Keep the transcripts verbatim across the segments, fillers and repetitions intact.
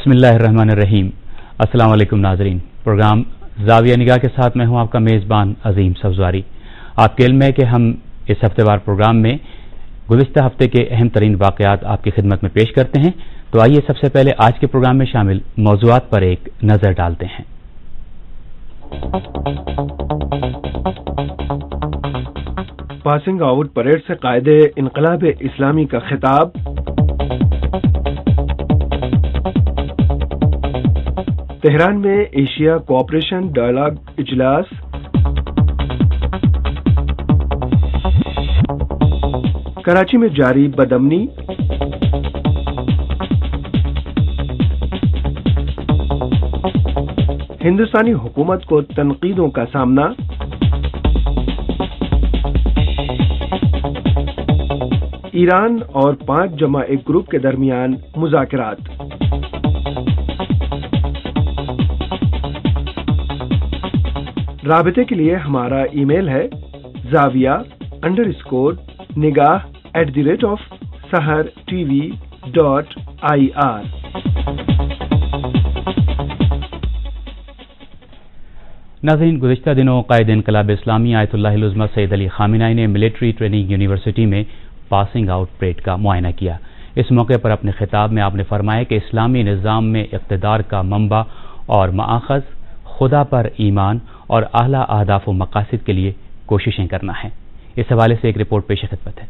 بسم اللہ الرحمن الرحیم۔ السلام علیکم ناظرین، پروگرام زاویہ نگاہ کے ساتھ میں ہوں آپ کا میزبان عظیم سبزواری۔ آپ کے علم ہے کہ ہم اس ہفتے وار پروگرام میں گزشتہ ہفتے کے اہم ترین واقعات آپ کی خدمت میں پیش کرتے ہیں، تو آئیے سب سے پہلے آج کے پروگرام میں شامل موضوعات پر ایک نظر ڈالتے ہیں۔ پاسنگ آؤٹ پریڈ سے قائد انقلاب اسلامی کا خطاب، تہران میں ایشیا کوآپریشن ڈائیلاگ اجلاس، کراچی میں جاری بدامنی، ہندوستانی حکومت کو تنقیدوں کا سامنا، ایران اور پانچ جمع ایک گروپ کے درمیان مذاکرات۔ رابطے کے لیے ہمارا ای میل ہے Zaviya underscore Nigah at the rate of Sahar T V dot I R. ناظرین، گزشتہ دنوں قائد انقلاب اسلامی آیت اللہ العظمہ سید علی خامنہ ای نے ملٹری ٹریننگ یونیورسٹی میں پاسنگ آؤٹ پریڈ کا معائنہ کیا۔ اس موقع پر اپنے خطاب میں آپ نے فرمایا کہ اسلامی نظام میں اقتدار کا منبع اور مآخذ خدا پر ایمان اور اعلیٰ اہداف و مقاصد کے لیے کوششیں کرنا ہے۔ اس حوالے سے ایک رپورٹ پیش خدمت ہے۔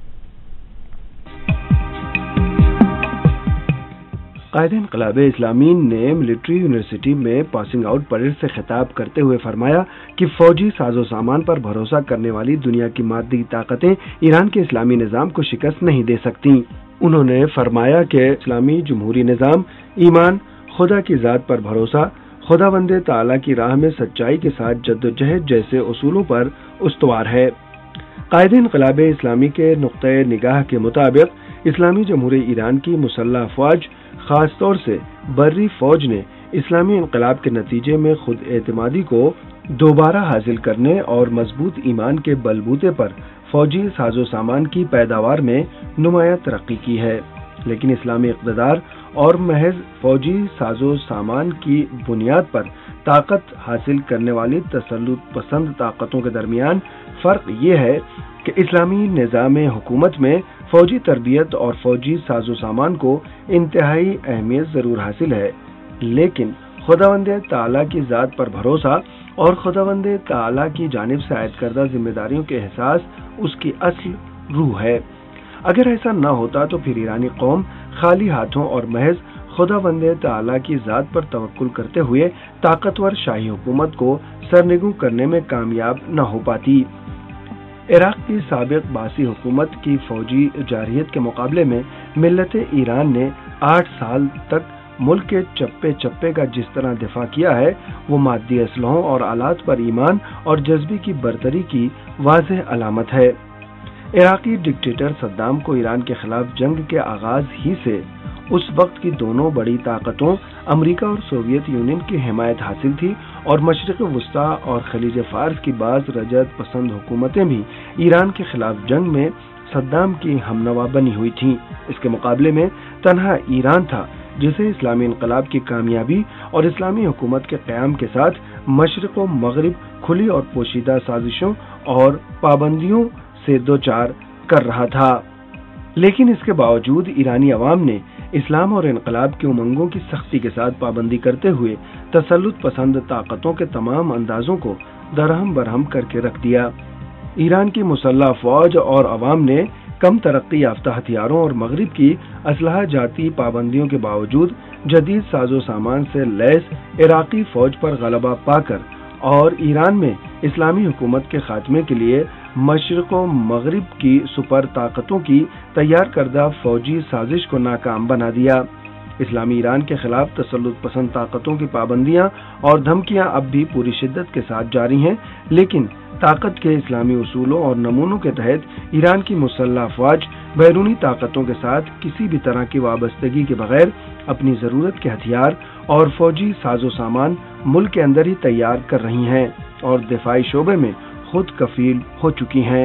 قائد انقلاب اسلامی نے ملٹری یونیورسٹی میں پاسنگ آؤٹ پریڈ سے خطاب کرتے ہوئے فرمایا کہ فوجی ساز و سامان پر بھروسہ کرنے والی دنیا کی مادی طاقتیں ایران کے اسلامی نظام کو شکست نہیں دے سکتی۔ انہوں نے فرمایا کہ اسلامی جمہوری نظام ایمان، خدا کی ذات پر بھروسہ، خداوند تعالی کی راہ میں سچائی کے ساتھ جدوجہد جیسے اصولوں پر استوار ہے۔ قائد انقلاب اسلامی کے نقطۂ نگاہ کے مطابق اسلامی جمہوریہ ایران کی مسلح افواج، خاص طور سے بری فوج نے اسلامی انقلاب کے نتیجے میں خود اعتمادی کو دوبارہ حاصل کرنے اور مضبوط ایمان کے بلبوتے پر فوجی ساز و سامان کی پیداوار میں نمایاں ترقی کی ہے، لیکن اسلامی اقتدار اور محض فوجی ساز و سامان کی بنیاد پر طاقت حاصل کرنے والی تسلط پسند طاقتوں کے درمیان فرق یہ ہے کہ اسلامی نظام حکومت میں فوجی تربیت اور فوجی ساز و سامان کو انتہائی اہمیت ضرور حاصل ہے، لیکن خداوند تعالی کی ذات پر بھروسہ اور خداوند تعالی کی جانب سے عائد کردہ ذمہ داریوں کے احساس اس کی اصل روح ہے۔ اگر ایسا نہ ہوتا تو پھر ایرانی قوم خالی ہاتھوں اور محض خداوند تعالی کی ذات پر توکل کرتے ہوئے طاقتور شاہی حکومت کو سرنگوں کرنے میں کامیاب نہ ہو پاتی۔ عراق کی سابق باسی حکومت کی فوجی جارحیت کے مقابلے میں ملت ایران نے آٹھ سال تک ملک کے چپے چپے کا جس طرح دفاع کیا ہے، وہ مادی اسلحوں اور آلات پر ایمان اور جذبے کی برتری کی واضح علامت ہے۔ عراقی ڈکٹیٹر صدام کو ایران کے خلاف جنگ کے آغاز ہی سے اس وقت کی دونوں بڑی طاقتوں امریکہ اور سوویت یونین کی حمایت حاصل تھی، اور مشرق وسطیٰ اور خلیج فارس کی بعض رجعت پسند حکومتیں بھی ایران کے خلاف جنگ میں صدام کی ہمنوا بنی ہوئی تھیں۔ اس کے مقابلے میں تنہا ایران تھا جسے اسلامی انقلاب کی کامیابی اور اسلامی حکومت کے قیام کے ساتھ مشرق و مغرب کھلی اور پوشیدہ سازشوں اور پابندیوں سے دوچار کر رہا تھا، لیکن اس کے باوجود ایرانی عوام نے اسلام اور انقلاب کے امنگوں کی سختی کے ساتھ پابندی کرتے ہوئے تسلط پسند طاقتوں کے تمام اندازوں کو درہم برہم کر کے رکھ دیا۔ ایران کی مسلح فوج اور عوام نے کم ترقی یافتہ ہتھیاروں اور مغرب کی اسلحہ جاتی پابندیوں کے باوجود جدید ساز و سامان سے لیس عراقی فوج پر غلبہ پا کر اور ایران میں اسلامی حکومت کے خاتمے کے لیے مشرق و مغرب کی سپر طاقتوں کی تیار کردہ فوجی سازش کو ناکام بنا دیا۔ اسلامی ایران کے خلاف تسلط پسند طاقتوں کی پابندیاں اور دھمکیاں اب بھی پوری شدت کے ساتھ جاری ہیں، لیکن طاقت کے اسلامی اصولوں اور نمونوں کے تحت ایران کی مسلح افواج بیرونی طاقتوں کے ساتھ کسی بھی طرح کی وابستگی کے بغیر اپنی ضرورت کے ہتھیار اور فوجی ساز و سامان ملک کے اندر ہی تیار کر رہی ہیں اور دفاعی شعبے میں خود کفیل ہو چکی ہیں۔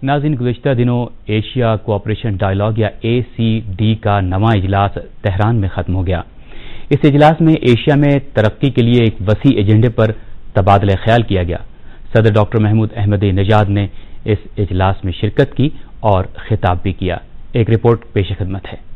ناظرین، گزشتہ دنوں ایشیا کوآپریشن ڈائیلاگ یا اے سی ڈی کا نواں اجلاس تہران میں ختم ہو گیا۔ اس اجلاس میں ایشیا میں ترقی کے لیے ایک وسیع ایجنڈے پر تبادلہ خیال کیا گیا۔ صدر ڈاکٹر محمود احمد نژاد نے اس اجلاس میں شرکت کی اور خطاب بھی کیا۔ ایک رپورٹ پیش خدمت ہے۔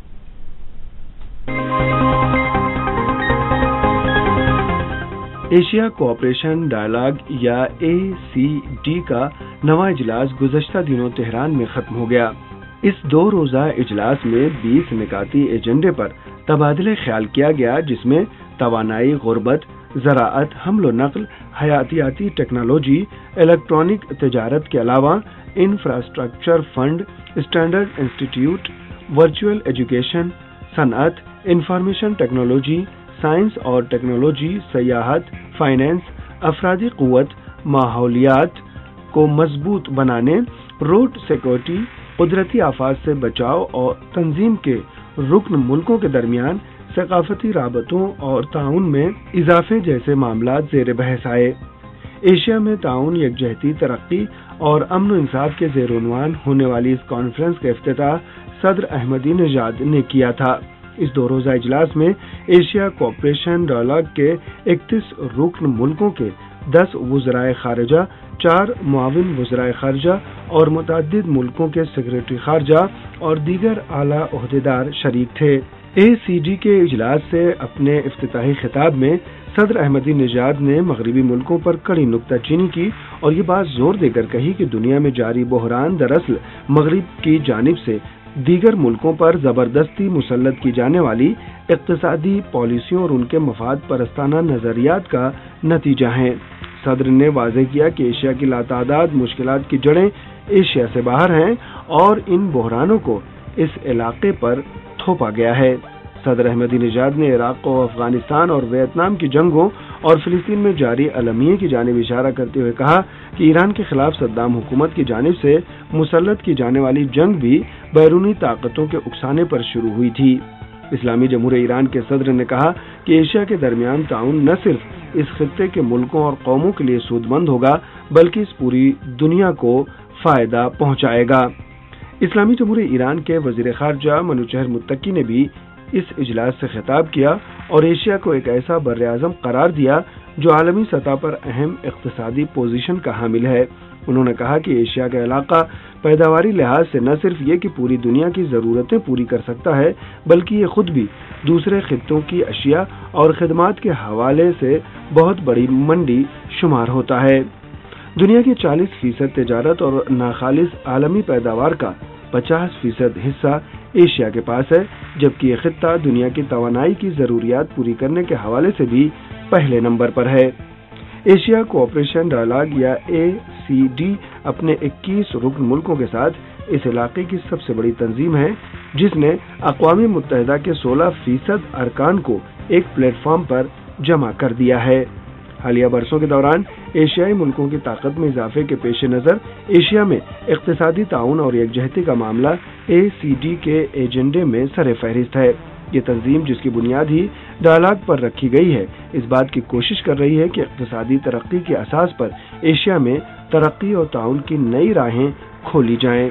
ایشیا کوآپریشن ڈائیلاگ یا اے سی ڈی کا نواں اجلاس گزشتہ دنوں تہران میں ختم ہو گیا۔ اس دو روزہ اجلاس میں بیس نکاتی ایجنڈے پر تبادلہ خیال کیا گیا، جس میں توانائی، غربت، زراعت، حمل و نقل، حیاتیاتی ٹیکنالوجی، الیکٹرانک تجارت کے علاوہ infrastructure fund, standard institute, virtual education, صنعت، انفارمیشن ٹیکنالوجی، سائنس اور ٹیکنالوجی، سیاحت، فائنانس، افرادی قوت، ماحولیات کو مضبوط بنانے، روڈ سیکورٹی، قدرتی آفات سے بچاؤ اور تنظیم کے رکن ملکوں کے درمیان ثقافتی رابطوں اور تعاون میں اضافے جیسے معاملات زیر بحث آئے۔ ایشیا میں تعاون، یکجہتی، ترقی اور امن و انصاف کے زیر عنوان ہونے والی اس کانفرنس کا افتتاح صدر احمدی نژاد نے کیا تھا۔ اس دو روزہ اجلاس میں ایشیا کوآپریشن ڈائیلاگ کے اکتیس رکن ملکوں کے دس وزرائے خارجہ، چار معاون وزرائے خارجہ اور متعدد ملکوں کے سیکرٹری خارجہ اور دیگر اعلیٰ عہدیدار شریک تھے۔ اے سی ڈی کے اجلاس سے اپنے افتتاحی خطاب میں صدر احمدی نژاد نے مغربی ملکوں پر کڑی نکتہ چینی کی اور یہ بات زور دے کر کہی کہ دنیا میں جاری بحران دراصل مغرب کی جانب سے دیگر ملکوں پر زبردستی مسلط کی جانے والی اقتصادی پالیسیوں اور ان کے مفاد پرستانہ نظریات کا نتیجہ ہیں۔ صدر نے واضح کیا کہ ایشیا کی لاتعداد مشکلات کی جڑیں ایشیا سے باہر ہیں اور ان بحرانوں کو اس علاقے پر تھوپا گیا ہے۔ صدر احمدی نژاد نے عراق و افغانستان اور ویتنام کی جنگوں اور فلسطین میں جاری المیہ کی جانب اشارہ کرتے ہوئے کہا کہ ایران کے خلاف صدام حکومت کی جانب سے مسلط کی جانے والی جنگ بھی بیرونی طاقتوں کے اکسانے پر شروع ہوئی تھی۔ اسلامی جمہوریہ ایران کے صدر نے کہا کہ ایشیا کے درمیان تعاون نہ صرف اس خطے کے ملکوں اور قوموں کے لیے سود مند ہوگا بلکہ اس پوری دنیا کو فائدہ پہنچائے گا۔ اسلامی جمہوریہ ایران کے وزیر خارجہ منوچہر متقی نے بھی اس اجلاس سے خطاب کیا اور ایشیا کو ایک ایسا بر اعظم قرار دیا جو عالمی سطح پر اہم اقتصادی پوزیشن کا حامل ہے۔ انہوں نے کہا کہ ایشیا کا علاقہ پیداواری لحاظ سے نہ صرف یہ کہ پوری دنیا کی ضرورتیں پوری کر سکتا ہے بلکہ یہ خود بھی دوسرے خطوں کی اشیاء اور خدمات کے حوالے سے بہت بڑی منڈی شمار ہوتا ہے۔ دنیا کی چالیس فیصد تجارت اور ناخالص عالمی پیداوار کا پچاس فیصد حصہ ایشیا کے پاس ہے، جبکہ یہ خطہ دنیا کی توانائی کی ضروریات پوری کرنے کے حوالے سے بھی پہلے نمبر پر ہے۔ ایشیا کوآپریشن ڈائیلاگ یا اے سی ڈی اپنے اکیس رکن ملکوں کے ساتھ اس علاقے کی سب سے بڑی تنظیم ہے، جس نے اقوام متحدہ کے سولہ فیصد ارکان کو ایک پلیٹ فارم پر جمع کر دیا ہے۔ حالیہ برسوں کے دوران ایشیائی ملکوں کی طاقت میں اضافے کے پیش نظر ایشیا میں اقتصادی تعاون اور یکجہتی کا معاملہ اے سی ڈی کے ایجنڈے میں سر فہرست ہے۔ یہ تنظیم، جس کی بنیاد ہی ڈائیلاگ پر رکھی گئی ہے، اس بات کی کوشش کر رہی ہے کہ اقتصادی ترقی کے اساس پر ایشیا میں ترقی اور تعاون کی نئی راہیں کھولی جائیں۔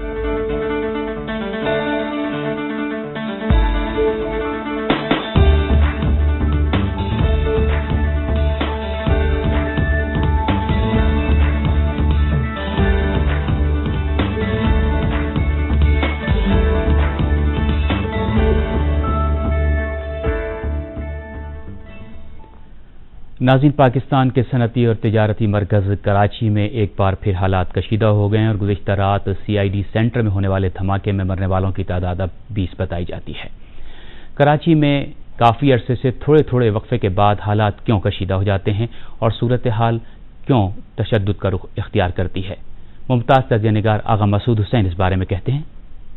ناظرین، پاکستان کے صنعتی اور تجارتی مرکز کراچی میں ایک بار پھر حالات کشیدہ ہو گئے ہیں اور گزشتہ رات سی آئی ڈی سینٹر میں ہونے والے دھماکے میں مرنے والوں کی تعداد اب بیس بتائی جاتی ہے۔ کراچی میں کافی عرصے سے تھوڑے تھوڑے وقفے کے بعد حالات کیوں کشیدہ ہو جاتے ہیں اور صورتحال کیوں تشدد کا رخ اختیار کرتی ہے؟ ممتاز تجزیہ نگار آغا مسعود حسین اس بارے میں کہتے ہیں۔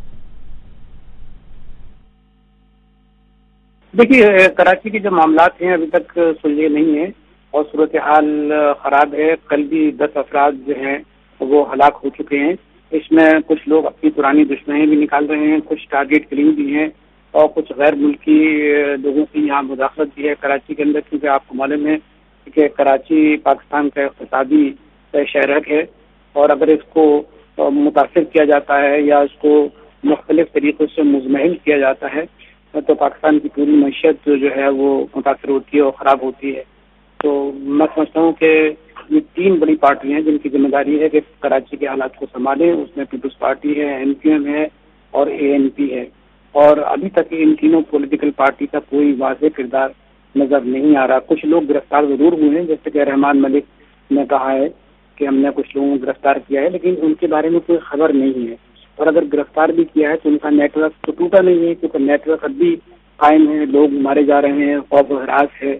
دیکھیے، کراچی کے جو معاملات ہیں ابھی تک سلجھے نہیں ہیں اور صورتحال خراب ہے۔ کل بھی دس افراد جو ہیں وہ ہلاک ہو چکے ہیں۔ اس میں کچھ لوگ اپنی پرانی دشمنیاں بھی نکال رہے ہیں، کچھ ٹارگیٹ کلنگ بھی ہیں اور کچھ غیر ملکی لوگوں کی یہاں مداخلت بھی ہے کراچی کے اندر، کیونکہ آپ کو معلوم ہے کہ کراچی پاکستان کا اقتصادی شہر ہے اور اگر اس کو متاثر کیا جاتا ہے یا اس کو مختلف طریقوں سے مزمحل کیا جاتا ہے تو پاکستان کی پوری معیشت جو ہے وہ متاثر ہوتی ہے اور خراب ہوتی ہے. تو میں سمجھتا ہوں کہ یہ تین بڑی پارٹیاں ہیں جن کی ذمہ داری ہے کہ کراچی کے حالات کو سنبھالیں. اس میں پیپلز پارٹی ہے، ایم کیو ایم ہے اور اے این پی ہے. اور ابھی تک ان تینوں پولیٹیکل پارٹی کا کوئی واضح کردار نظر نہیں آ رہا. کچھ لوگ گرفتار ضرور ہوئے ہیں، جیسے کہ رحمان ملک نے کہا ہے کہ ہم نے کچھ لوگوں کو گرفتار کیا ہے، لیکن ان کے بارے میں کوئی خبر نہیں ہے. اور اگر گرفتار بھی کیا ہے تو ان کا نیٹ ورک تو ٹوٹا نہیں ہے، کیونکہ نیٹ ورک اب بھی قائم ہے. لوگ مارے جا رہے ہیں، خوف و ہراس ہے،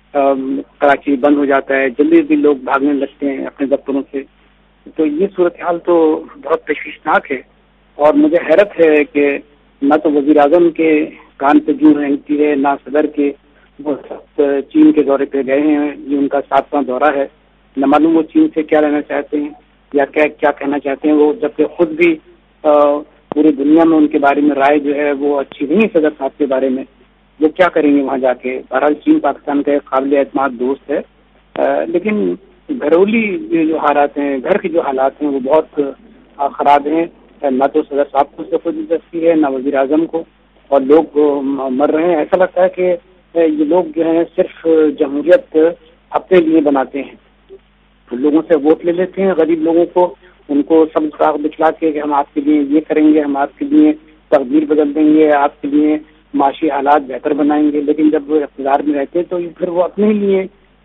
کراچی بند ہو جاتا ہے، جلدی جلدی لوگ بھاگنے لگتے ہیں اپنے دفتروں سے. تو یہ صورتحال تو بہت تشویشناک ہے. اور مجھے حیرت ہے کہ نہ تو وزیر اعظم کے کان پہ جوں رہتی ہے، نہ صدر کے. وہ چین کے دورے پہ گئے ہیں، یہ ان کا ساتواں دورہ ہے. نہ معلوم وہ چین سے کیا لینا چاہتے ہیں یا کیا کیا کہنا چاہتے ہیں وہ، جبکہ خود بھی پوری دنیا میں ان کے بارے میں رائے جو ہے وہ اچھی نہیں ہے صدر صاحب کے بارے میں. وہ کیا کریں گے وہاں جا کے؟ بہرحال چین پاکستان کا ایک قابل اعتماد دوست ہے، لیکن گھرولی جو حالات ہیں، گھر کے جو حالات ہیں وہ بہت خراب ہیں. نہ تو صدر صاحب کو اس سے کوئی دلچسپی ہے، نہ وزیر اعظم کو، اور لوگ مر رہے ہیں. ایسا لگتا ہے کہ یہ لوگ جو ہیں صرف جمہوریت اپنے لیے بناتے ہیں. لوگوں سے ووٹ لے لیتے ہیں، غریب لوگوں کو، ان کو سب راہ دکھلا کے کہ ہم آپ کے لیے یہ کریں گے، ہم آپ کے لیے تقدیر بدل دیں گے، آپ کے لیے معاشی حالات بہتر بنائیں گے. لیکن جب وہ اقتدار میں رہتے ہیں تو پھر وہ اپنے لیے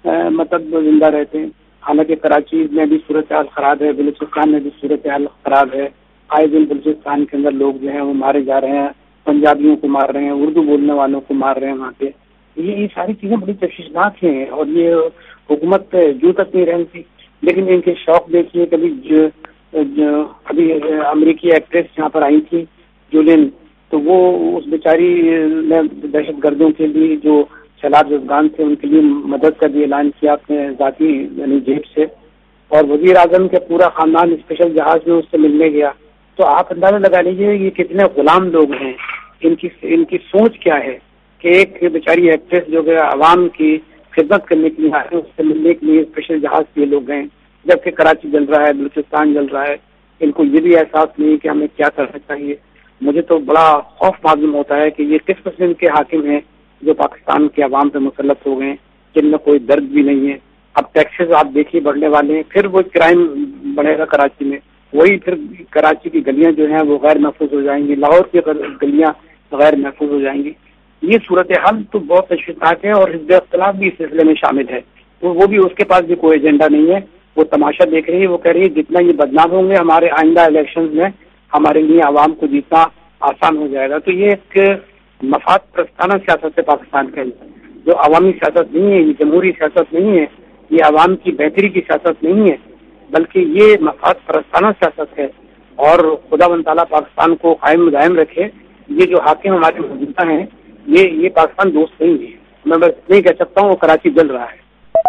مطلب زندہ رہتے ہیں. حالانکہ کراچی میں بھی صورتحال خراب ہے، بلوچستان میں بھی صورتحال خراب ہے. آئے دن بلوچستان کے اندر لوگ جو ہیں وہ مارے جا رہے ہیں، پنجابیوں کو مار رہے ہیں، اردو بولنے والوں کو مار رہے ہیں وہاں پہ. یہ یہ ساری چیزیں بڑی تشویشناک ہیں اور یہ حکومت جو تک نہیں رہتی. لیکن ان کے شوق دیکھیے، کبھی جو, جو ابھی امریکی ایکٹریس یہاں پر آئی تھی جولین، تو وہ اس بیچاری نے دہشت گردوں کے لیے جو سیلاب زدگان تھے ان کے لیے مدد کا بھی اعلان کیا اپنے ذاتی یعنی جیب سے. اور وزیر اعظم کے پورا خاندان اسپیشل جہاز میں اس سے ملنے گیا. تو آپ اندازہ لگا لیجیے یہ کتنے غلام لوگ ہیں، ان کی ان کی سوچ کیا ہے کہ ایک بیچاری ایکٹریس جو کہ عوام کی خدمت کرنے کے لیے آئے ہیں، اس سے ملنے کے لیے اسپیشل جہاز کے لوگ گئے، جبکہ کراچی جل رہا ہے، بلوچستان جل رہا ہے. ان کو یہ بھی احساس نہیں کہ ہمیں کیا کرنا چاہیے. مجھے تو بڑا خوف معلوم ہوتا ہے کہ یہ کس قسم کے حاکم ہیں جو پاکستان کے عوام پہ مسلط ہو گئے، جن میں کوئی درد بھی نہیں ہے. اب ٹیکسز آپ دیکھیے بڑھنے والے ہیں، پھر وہ کرائم بڑھے گا کراچی میں. وہی پھر کراچی کی گلیاں جو ہیں وہ غیر محفوظ ہو جائیں گی، لاہور کی گلیاں غیر محفوظ ہو جائیں گی. یہ صورتحال تو بہت تشویشناک ہے اور حزب اختلاف بھی اس سلسلے میں شامل ہے. تو وہ بھی اس کے پاس بھی کوئی ایجنڈا نہیں ہے، وہ تماشا دیکھ رہی ہے. وہ کہہ رہی ہے جتنا یہ بدنام ہوں گے ہمارے آئندہ الیکشنز میں، ہمارے لیے عوام کو جیتنا آسان ہو جائے گا. تو یہ ایک مفاد پرستانہ سیاست ہے پاکستان کے اندر، جو عوامی سیاست نہیں ہے، یہ جمہوری سیاست نہیں ہے، یہ عوام کی بہتری کی سیاست نہیں ہے، بلکہ یہ مفاد پرستانہ سیاست ہے. اور خدا و تعالیٰ پاکستان کو قائم دائم رکھے. یہ جو حاکم ہمارے موجودہ ہیں یہ یہ پاکستان دوست نہیں ہے. میں بس نہیں کہہ سکتا ہوں وہ کراچی جل رہا ہے.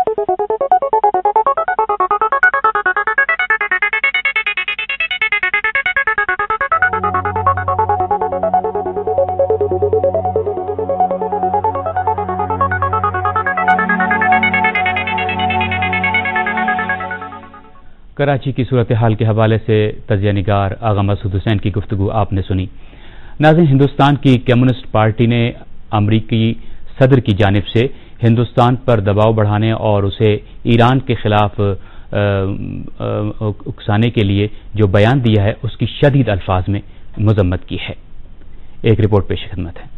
کراچی کی صورتحال کے حوالے سے تجزیہ نگار آغا مسعود حسین کی گفتگو آپ نے سنی. ناظرین، ہندوستان کی کمیونسٹ پارٹی نے امریکی صدر کی جانب سے ہندوستان پر دباؤ بڑھانے اور اسے ایران کے خلاف اکسانے کے لیے جو بیان دیا ہے اس کی شدید الفاظ میں مذمت کی ہے. ایک رپورٹ پیش خدمت ہے.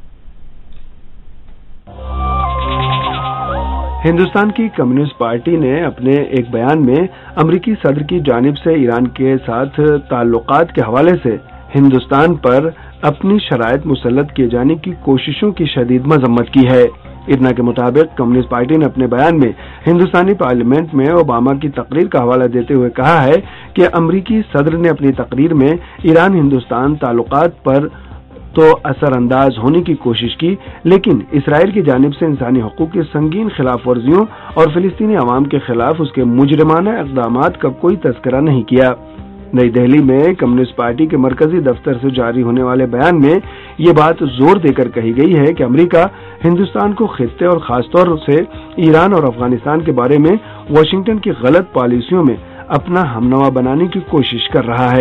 ہندوستان کی کمیونسٹ پارٹی نے اپنے ایک بیان میں امریکی صدر کی جانب سے ایران کے ساتھ تعلقات کے حوالے سے ہندوستان پر اپنی شرائط مسلط کیے جانے کی کوششوں کی شدید مذمت کی ہے. اتنا کے مطابق کمیونسٹ پارٹی نے اپنے بیان میں ہندوستانی پارلیمنٹ میں اوباما کی تقریر کا حوالہ دیتے ہوئے کہا ہے کہ امریکی صدر نے اپنی تقریر میں ایران ہندوستان تعلقات پر تو اثر انداز ہونے کی کوشش کی، لیکن اسرائیل کی جانب سے انسانی حقوق کی سنگین خلاف ورزیوں اور فلسطینی عوام کے خلاف اس کے مجرمانہ اقدامات کا کوئی تذکرہ نہیں کیا. نئی دہلی میں کمیونسٹ پارٹی کے مرکزی دفتر سے جاری ہونے والے بیان میں یہ بات زور دے کر کہی گئی ہے کہ امریکہ ہندوستان کو خطے اور خاص طور سے ایران اور افغانستان کے بارے میں واشنگٹن کی غلط پالیسیوں میں اپنا ہمنوا بنانے کی کوشش کر رہا ہے.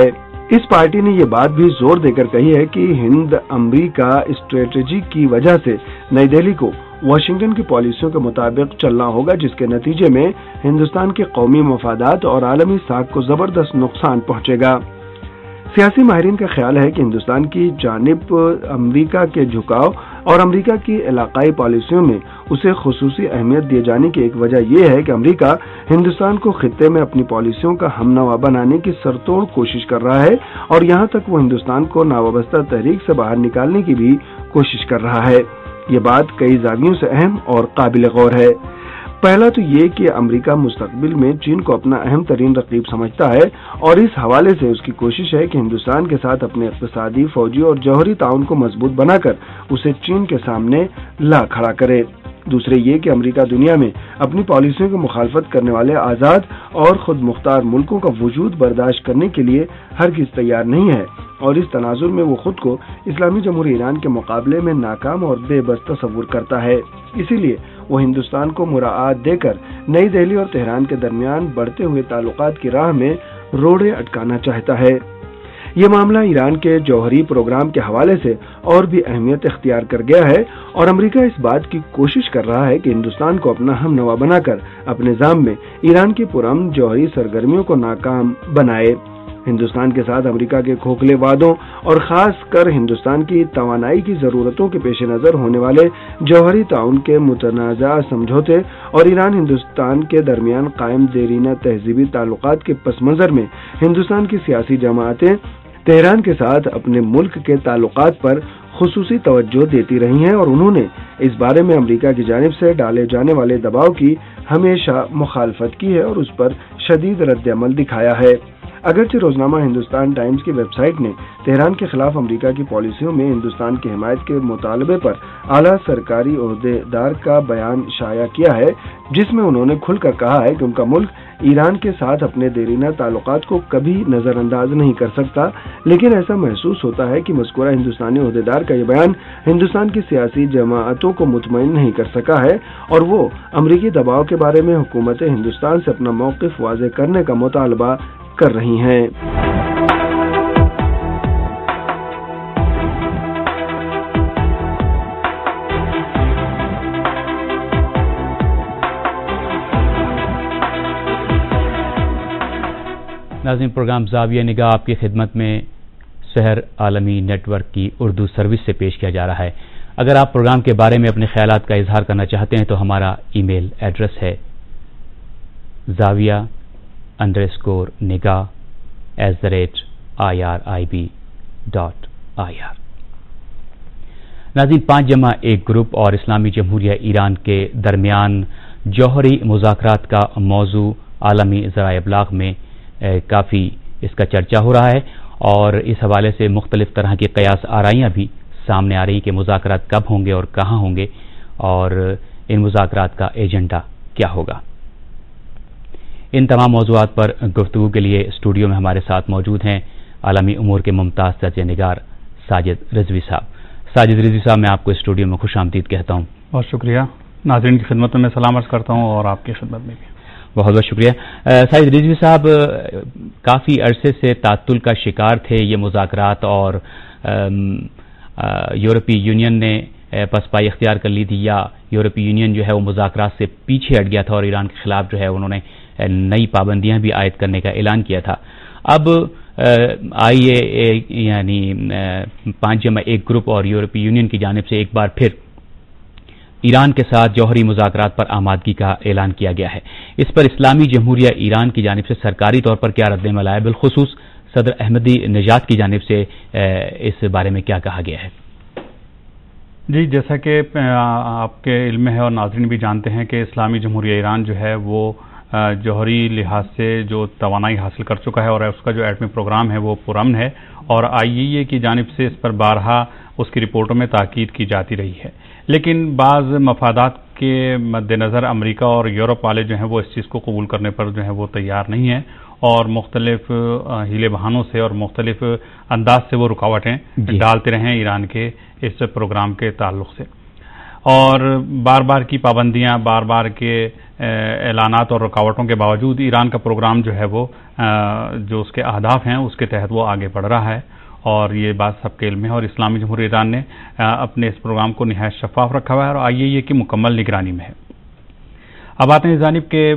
इस पार्टी ने ये बात भी जोर देकर कही है कि हिंद अमेरिका स्ट्रेटेजी की वजह से नई दिल्ली को वाशिंगटन की पॉलिसियों के मुताबिक चलना होगा, जिसके नतीजे में हिंदुस्तान के कौमी मफादात और आलमी साख को जबरदस्त नुकसान पहुंचेगा। सियासी माहिरीन का ख्याल है कि हिंदुस्तान की जानिब अमेरिका के झुकाव और अमेरिका की इलाकाई पॉलिसियों में उसे खुसूसी अहमियत दिए जाने की एक वजह यह है कि अमेरिका हिंदुस्तान को खित्ते में अपनी पॉलिसियों का हमनवा बनाने की सरतोड़ कोशिश कर रहा है और यहां तक वो हिंदुस्तान को नावाबस्ता तहरीक से बाहर निकालने की भी कोशिश कर रहा है। ये बात कई जावियों से अहम और काबिल गौर है। पहला तो ये कि अमेरिका मुस्तकबिल में चीन को अपना अहम तरीन रकीब समझता है और इस हवाले से उसकी कोशिश है कि हिंदुस्तान के साथ अपने इक़्तिसादी, फौजी और जौहरी ताउन को मजबूत बनाकर उसे चीन के सामने ला खड़ा करे। दूसरे ये कि अमेरिका दुनिया में अपनी पॉलिसियों की मुखालफत करने वाले आज़ाद और खुद मुख्तार मुल्कों का वजूद बर्दाश्त करने के लिए हरगिज़ तैयार नहीं है और इस तनाजुर में वो खुद को इस्लामी जमहूरियत ईरान के मुकाबले में नाकाम और बेबस तस्वुर करता है। इसीलिए वो हिंदुस्तान को मुराआत देकर नई दिल्ली और तेहरान के दरमियान बढ़ते हुए ताल्लुकात की राह में रोड़े अटकाना चाहता है। ये मामला ईरान के जौहरी प्रोग्राम के हवाले से और भी अहमियत इख्तियार कर गया है और अमेरिका इस बात की कोशिश कर रहा है कि हिंदुस्तान को अपना हमनवा बनाकर अपने निज़ाम में ईरान की पुरअमन जौहरी सरगर्मियों को नाकाम बनाए। हिंदुस्तान के साथ अमेरिका के खोखले वादों और खास कर हिंदुस्तान की तवानाई की जरूरतों के पेश नजर होने वाले जौहरी ताउन के मुतनाज़ा समझौते और ईरान हिंदुस्तान के दरमियान कायम देरीना तहजीबी ताल्लुकात के पस मंजर में हिंदुस्तान की सियासी जमातें तेहरान के साथ अपने मुल्क के ताल्लुकात पर खुसूसी तवज्जो देती रही हैं और उन्होंने इस बारे में अमेरिका की जानिब से डाले जाने वाले दबाव की हमेशा मुखालफत की है और उस पर शदीद रद्द-ए-अमल दिखाया है। अगरचे रोजनामा हिंदुस्तान टाइम्स की वेबसाइट ने तेहरान के खिलाफ अमेरिका की पॉलिसियों में हिंदुस्तान की हिमायत के मुतालबे पर आला सरकारी ओहदेदार का बयान शाया किया है, जिसमें उन्होंने खुलकर कहा है कि उनका मुल्क ईरान के साथ अपने देरीना ताल्लुकात को कभी नजरअंदाज नहीं कर सकता, लेकिन ऐसा महसूस होता है कि मज़कूरा हिंदुस्तानी ओहदेदार का ये बयान हिंदुस्तान की सियासी जमाअतों को मुतमईन नहीं कर सका है और वो अमरीकी दबाव के बारे में हुकूमत हिंदुस्तान से अपना मौक़िफ़ वाज़े करने का मुतालबा कर रही हैं। नाज़रीन, प्रोग्राम ज़ाविया निगाह आपकी खिदमत में सहर आलमी नेटवर्क की उर्दू सर्विस से पेश किया जा रहा है। अगर आप प्रोग्राम के बारे में अपने ख्यालात का इजहार करना चाहते हैं तो हमारा ईमेल एड्रेस है Zaviya underscore Nigah at the rate I R I B dot I R. नाज़रीन, पाँच जमा एक ग्रुप और इस्लामी जमहूरियत ईरान के दरमियान जौहरी मुज़ाकरात का मौजू आलमी ज़राए इब्लाग में काफ़ी इसका चर्चा हो रहा है और इस हवाले से मुख्तलिफ तरह की कयास आराइयाँ भी सामने आ रही कि मुज़ाकरात कब होंगे और कहाँ होंगे और इन मुज़ाकरात का एजेंडा क्या होगा। इन तमाम मौज़ूआत पर गुफ्तगू के लिए स्टूडियो में हमारे साथ मौजूद हैं आलमी उमूर के मुमताज़ तर्ज निगार साजिद रिजवी साहब। साजिद रिजवी साहब, मैं आपको स्टूडियो में खुश आमदीद कहता हूँ। बहुत शुक्रिया। नाज़रीन की खिदमत में मैं सलाम अर्ज़ करता हूँ और आपकी खिदमत में भी बहुत बहुत शुक्रिया। साजिद रिजवी साहब, काफ़ी अरसे से तातुल का शिकार थे ये मुज़ाकरात और यूरोपीय यूनियन ने पसपाई इख्तियार कर ली थी या यूरोपीय यूनियन जो है वो मुज़ाकरात से पीछे हट गया था और ईरान के खिलाफ जो है उन्होंने नई पाबंदियां भी आयद करने का ऐलान किया था। अब आई ए यानी पाँच जमा एक ग्रुप और यूरोपीय यूनियन की जानिब से एक बार फिर ईरान के साथ जौहरी मुज़ाकरात पर आमादगी का ऐलान किया गया है। इस पर इस्लामी जमहूरियत ईरान की जानिब से सरकारी तौर पर क्या रद्द-ए-अमल आया, बिलखुसूस सदर अहमदी निजात की जानिब से इस बारे में क्या कहा गया है? जी, जैसा कि आपके इल्म है और नाज़रीन भी जानते हैं कि इस्लामी जमहूरियत ईरान जो है वो जौहरी लिहाज से जो तवानाई हासिल कर चुका है और उसका जो एटमी प्रोग्राम है वो पुरअमन है और आई ए ई ए की जानिब से इस पर बारहा उसकी रिपोर्टों में ताकीद की जाती रही है, लेकिन बाज़ मफादात के मद्देनज़र अमेरिका और यूरोप वाले जो हैं वो इस चीज़ को कबूल करने पर जो है वो तैयार नहीं हैं और मुख्तलिफ हीले बहानों से और मुख्तलिफ अंदाज से वो रुकावटें डालते रहे हैं ईरान के इस प्रोग्राम के ताल्लुक से और बार बार की पाबंदियां, बार बार के اعلانات اور رکاوٹوں کے باوجود ایران کا پروگرام جو ہے وہ جو اس کے اہداف ہیں اس کے تحت وہ آگے بڑھ رہا ہے، اور یہ بات سب کے علم ہے، اور اسلامی جمہوریہ ایران نے اپنے اس پروگرام کو نہایت شفاف رکھا ہوا ہے اور آئی اے ای اے کی مکمل نگرانی میں ہے۔ اب آتے ہیں جانب کے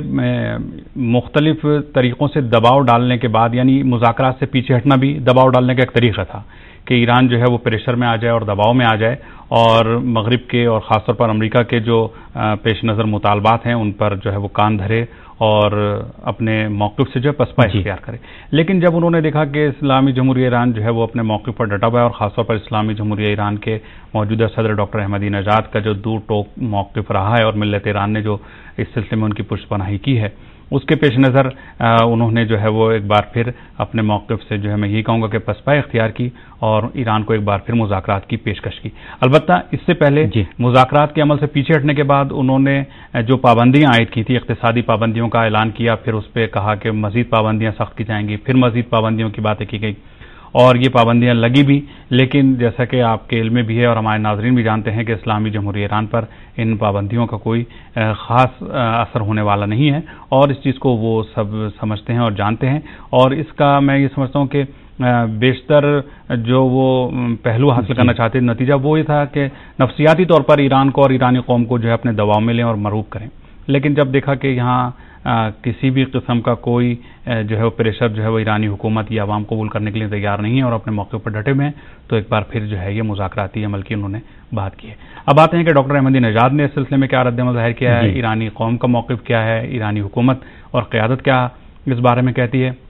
مختلف طریقوں سے دباؤ ڈالنے کے بعد، یعنی مذاکرات سے پیچھے ہٹنا بھی دباؤ ڈالنے کا ایک طریقہ تھا کہ ایران جو ہے وہ پریشر میں آ جائے اور دباؤ میں آ جائے، اور مغرب کے اور خاص طور پر امریکہ کے جو پیش نظر مطالبات ہیں ان پر جو ہے وہ کان دھرے اور اپنے موقف سے جو ہے پسپا اختیار کرے۔ لیکن جب انہوں نے دیکھا کہ اسلامی جمہوریہ ایران جو ہے وہ اپنے موقف پر ڈٹا ہوا ہے، اور خاص طور پر اسلامی جمہوریہ ایران کے موجودہ صدر ڈاکٹر احمدی نژاد کا جو دور ٹوک موقف رہا ہے اور ملت ایران نے جو اس سلسلے میں ان کی پشت پناہی کی ہے، اس کے پیش نظر انہوں نے جو ہے وہ ایک بار پھر اپنے موقف سے جو ہے میں یہی کہوں گا کہ پسپا اختیار کی اور ایران کو ایک بار پھر مذاکرات کی پیشکش کی۔ البتہ اس سے پہلے جی مذاکرات کے عمل سے پیچھے ہٹنے کے بعد انہوں نے جو پابندیاں عائد کی تھی، اقتصادی پابندیوں کا اعلان کیا، پھر اس پہ کہا کہ مزید پابندیاں سخت کی جائیں گی، پھر مزید پابندیوں کی باتیں کی گئی، اور یہ پابندیاں لگی بھی، لیکن جیسا کہ آپ کے علم میں بھی ہے اور ہمارے ناظرین بھی جانتے ہیں کہ اسلامی جمہوریہ ایران پر ان پابندیوں کا کوئی خاص اثر ہونے والا نہیں ہے، اور اس چیز کو وہ سب سمجھتے ہیں اور جانتے ہیں، اور اس کا میں یہ سمجھتا ہوں کہ بیشتر جو وہ پہلو حاصل کرنا چاہتے ہیں نتیجہ وہ یہ تھا کہ نفسیاتی طور پر ایران کو اور ایرانی قوم کو جو ہے اپنے دباؤ میں لیں اور مرعوب کریں۔ لیکن جب دیکھا کہ یہاں کسی بھی قسم کا کوئی جو ہے وہ پریشر جو ہے وہ ایرانی حکومت یا عوام قبول کرنے کے لیے تیار نہیں ہے اور اپنے موقع پر ڈٹے ہوئے ہیں، تو ایک بار پھر جو ہے یہ مذاکراتی عمل کی انہوں نے بات کی ہے۔ اب آتے ہیں کہ ڈاکٹر احمدی نژاد نے اس سلسلے میں کیا رد عمل ظاہر کیا ہے، ایرانی قوم کا موقف کیا ہے، ایرانی حکومت اور قیادت کیا اس بارے میں کہتی ہے۔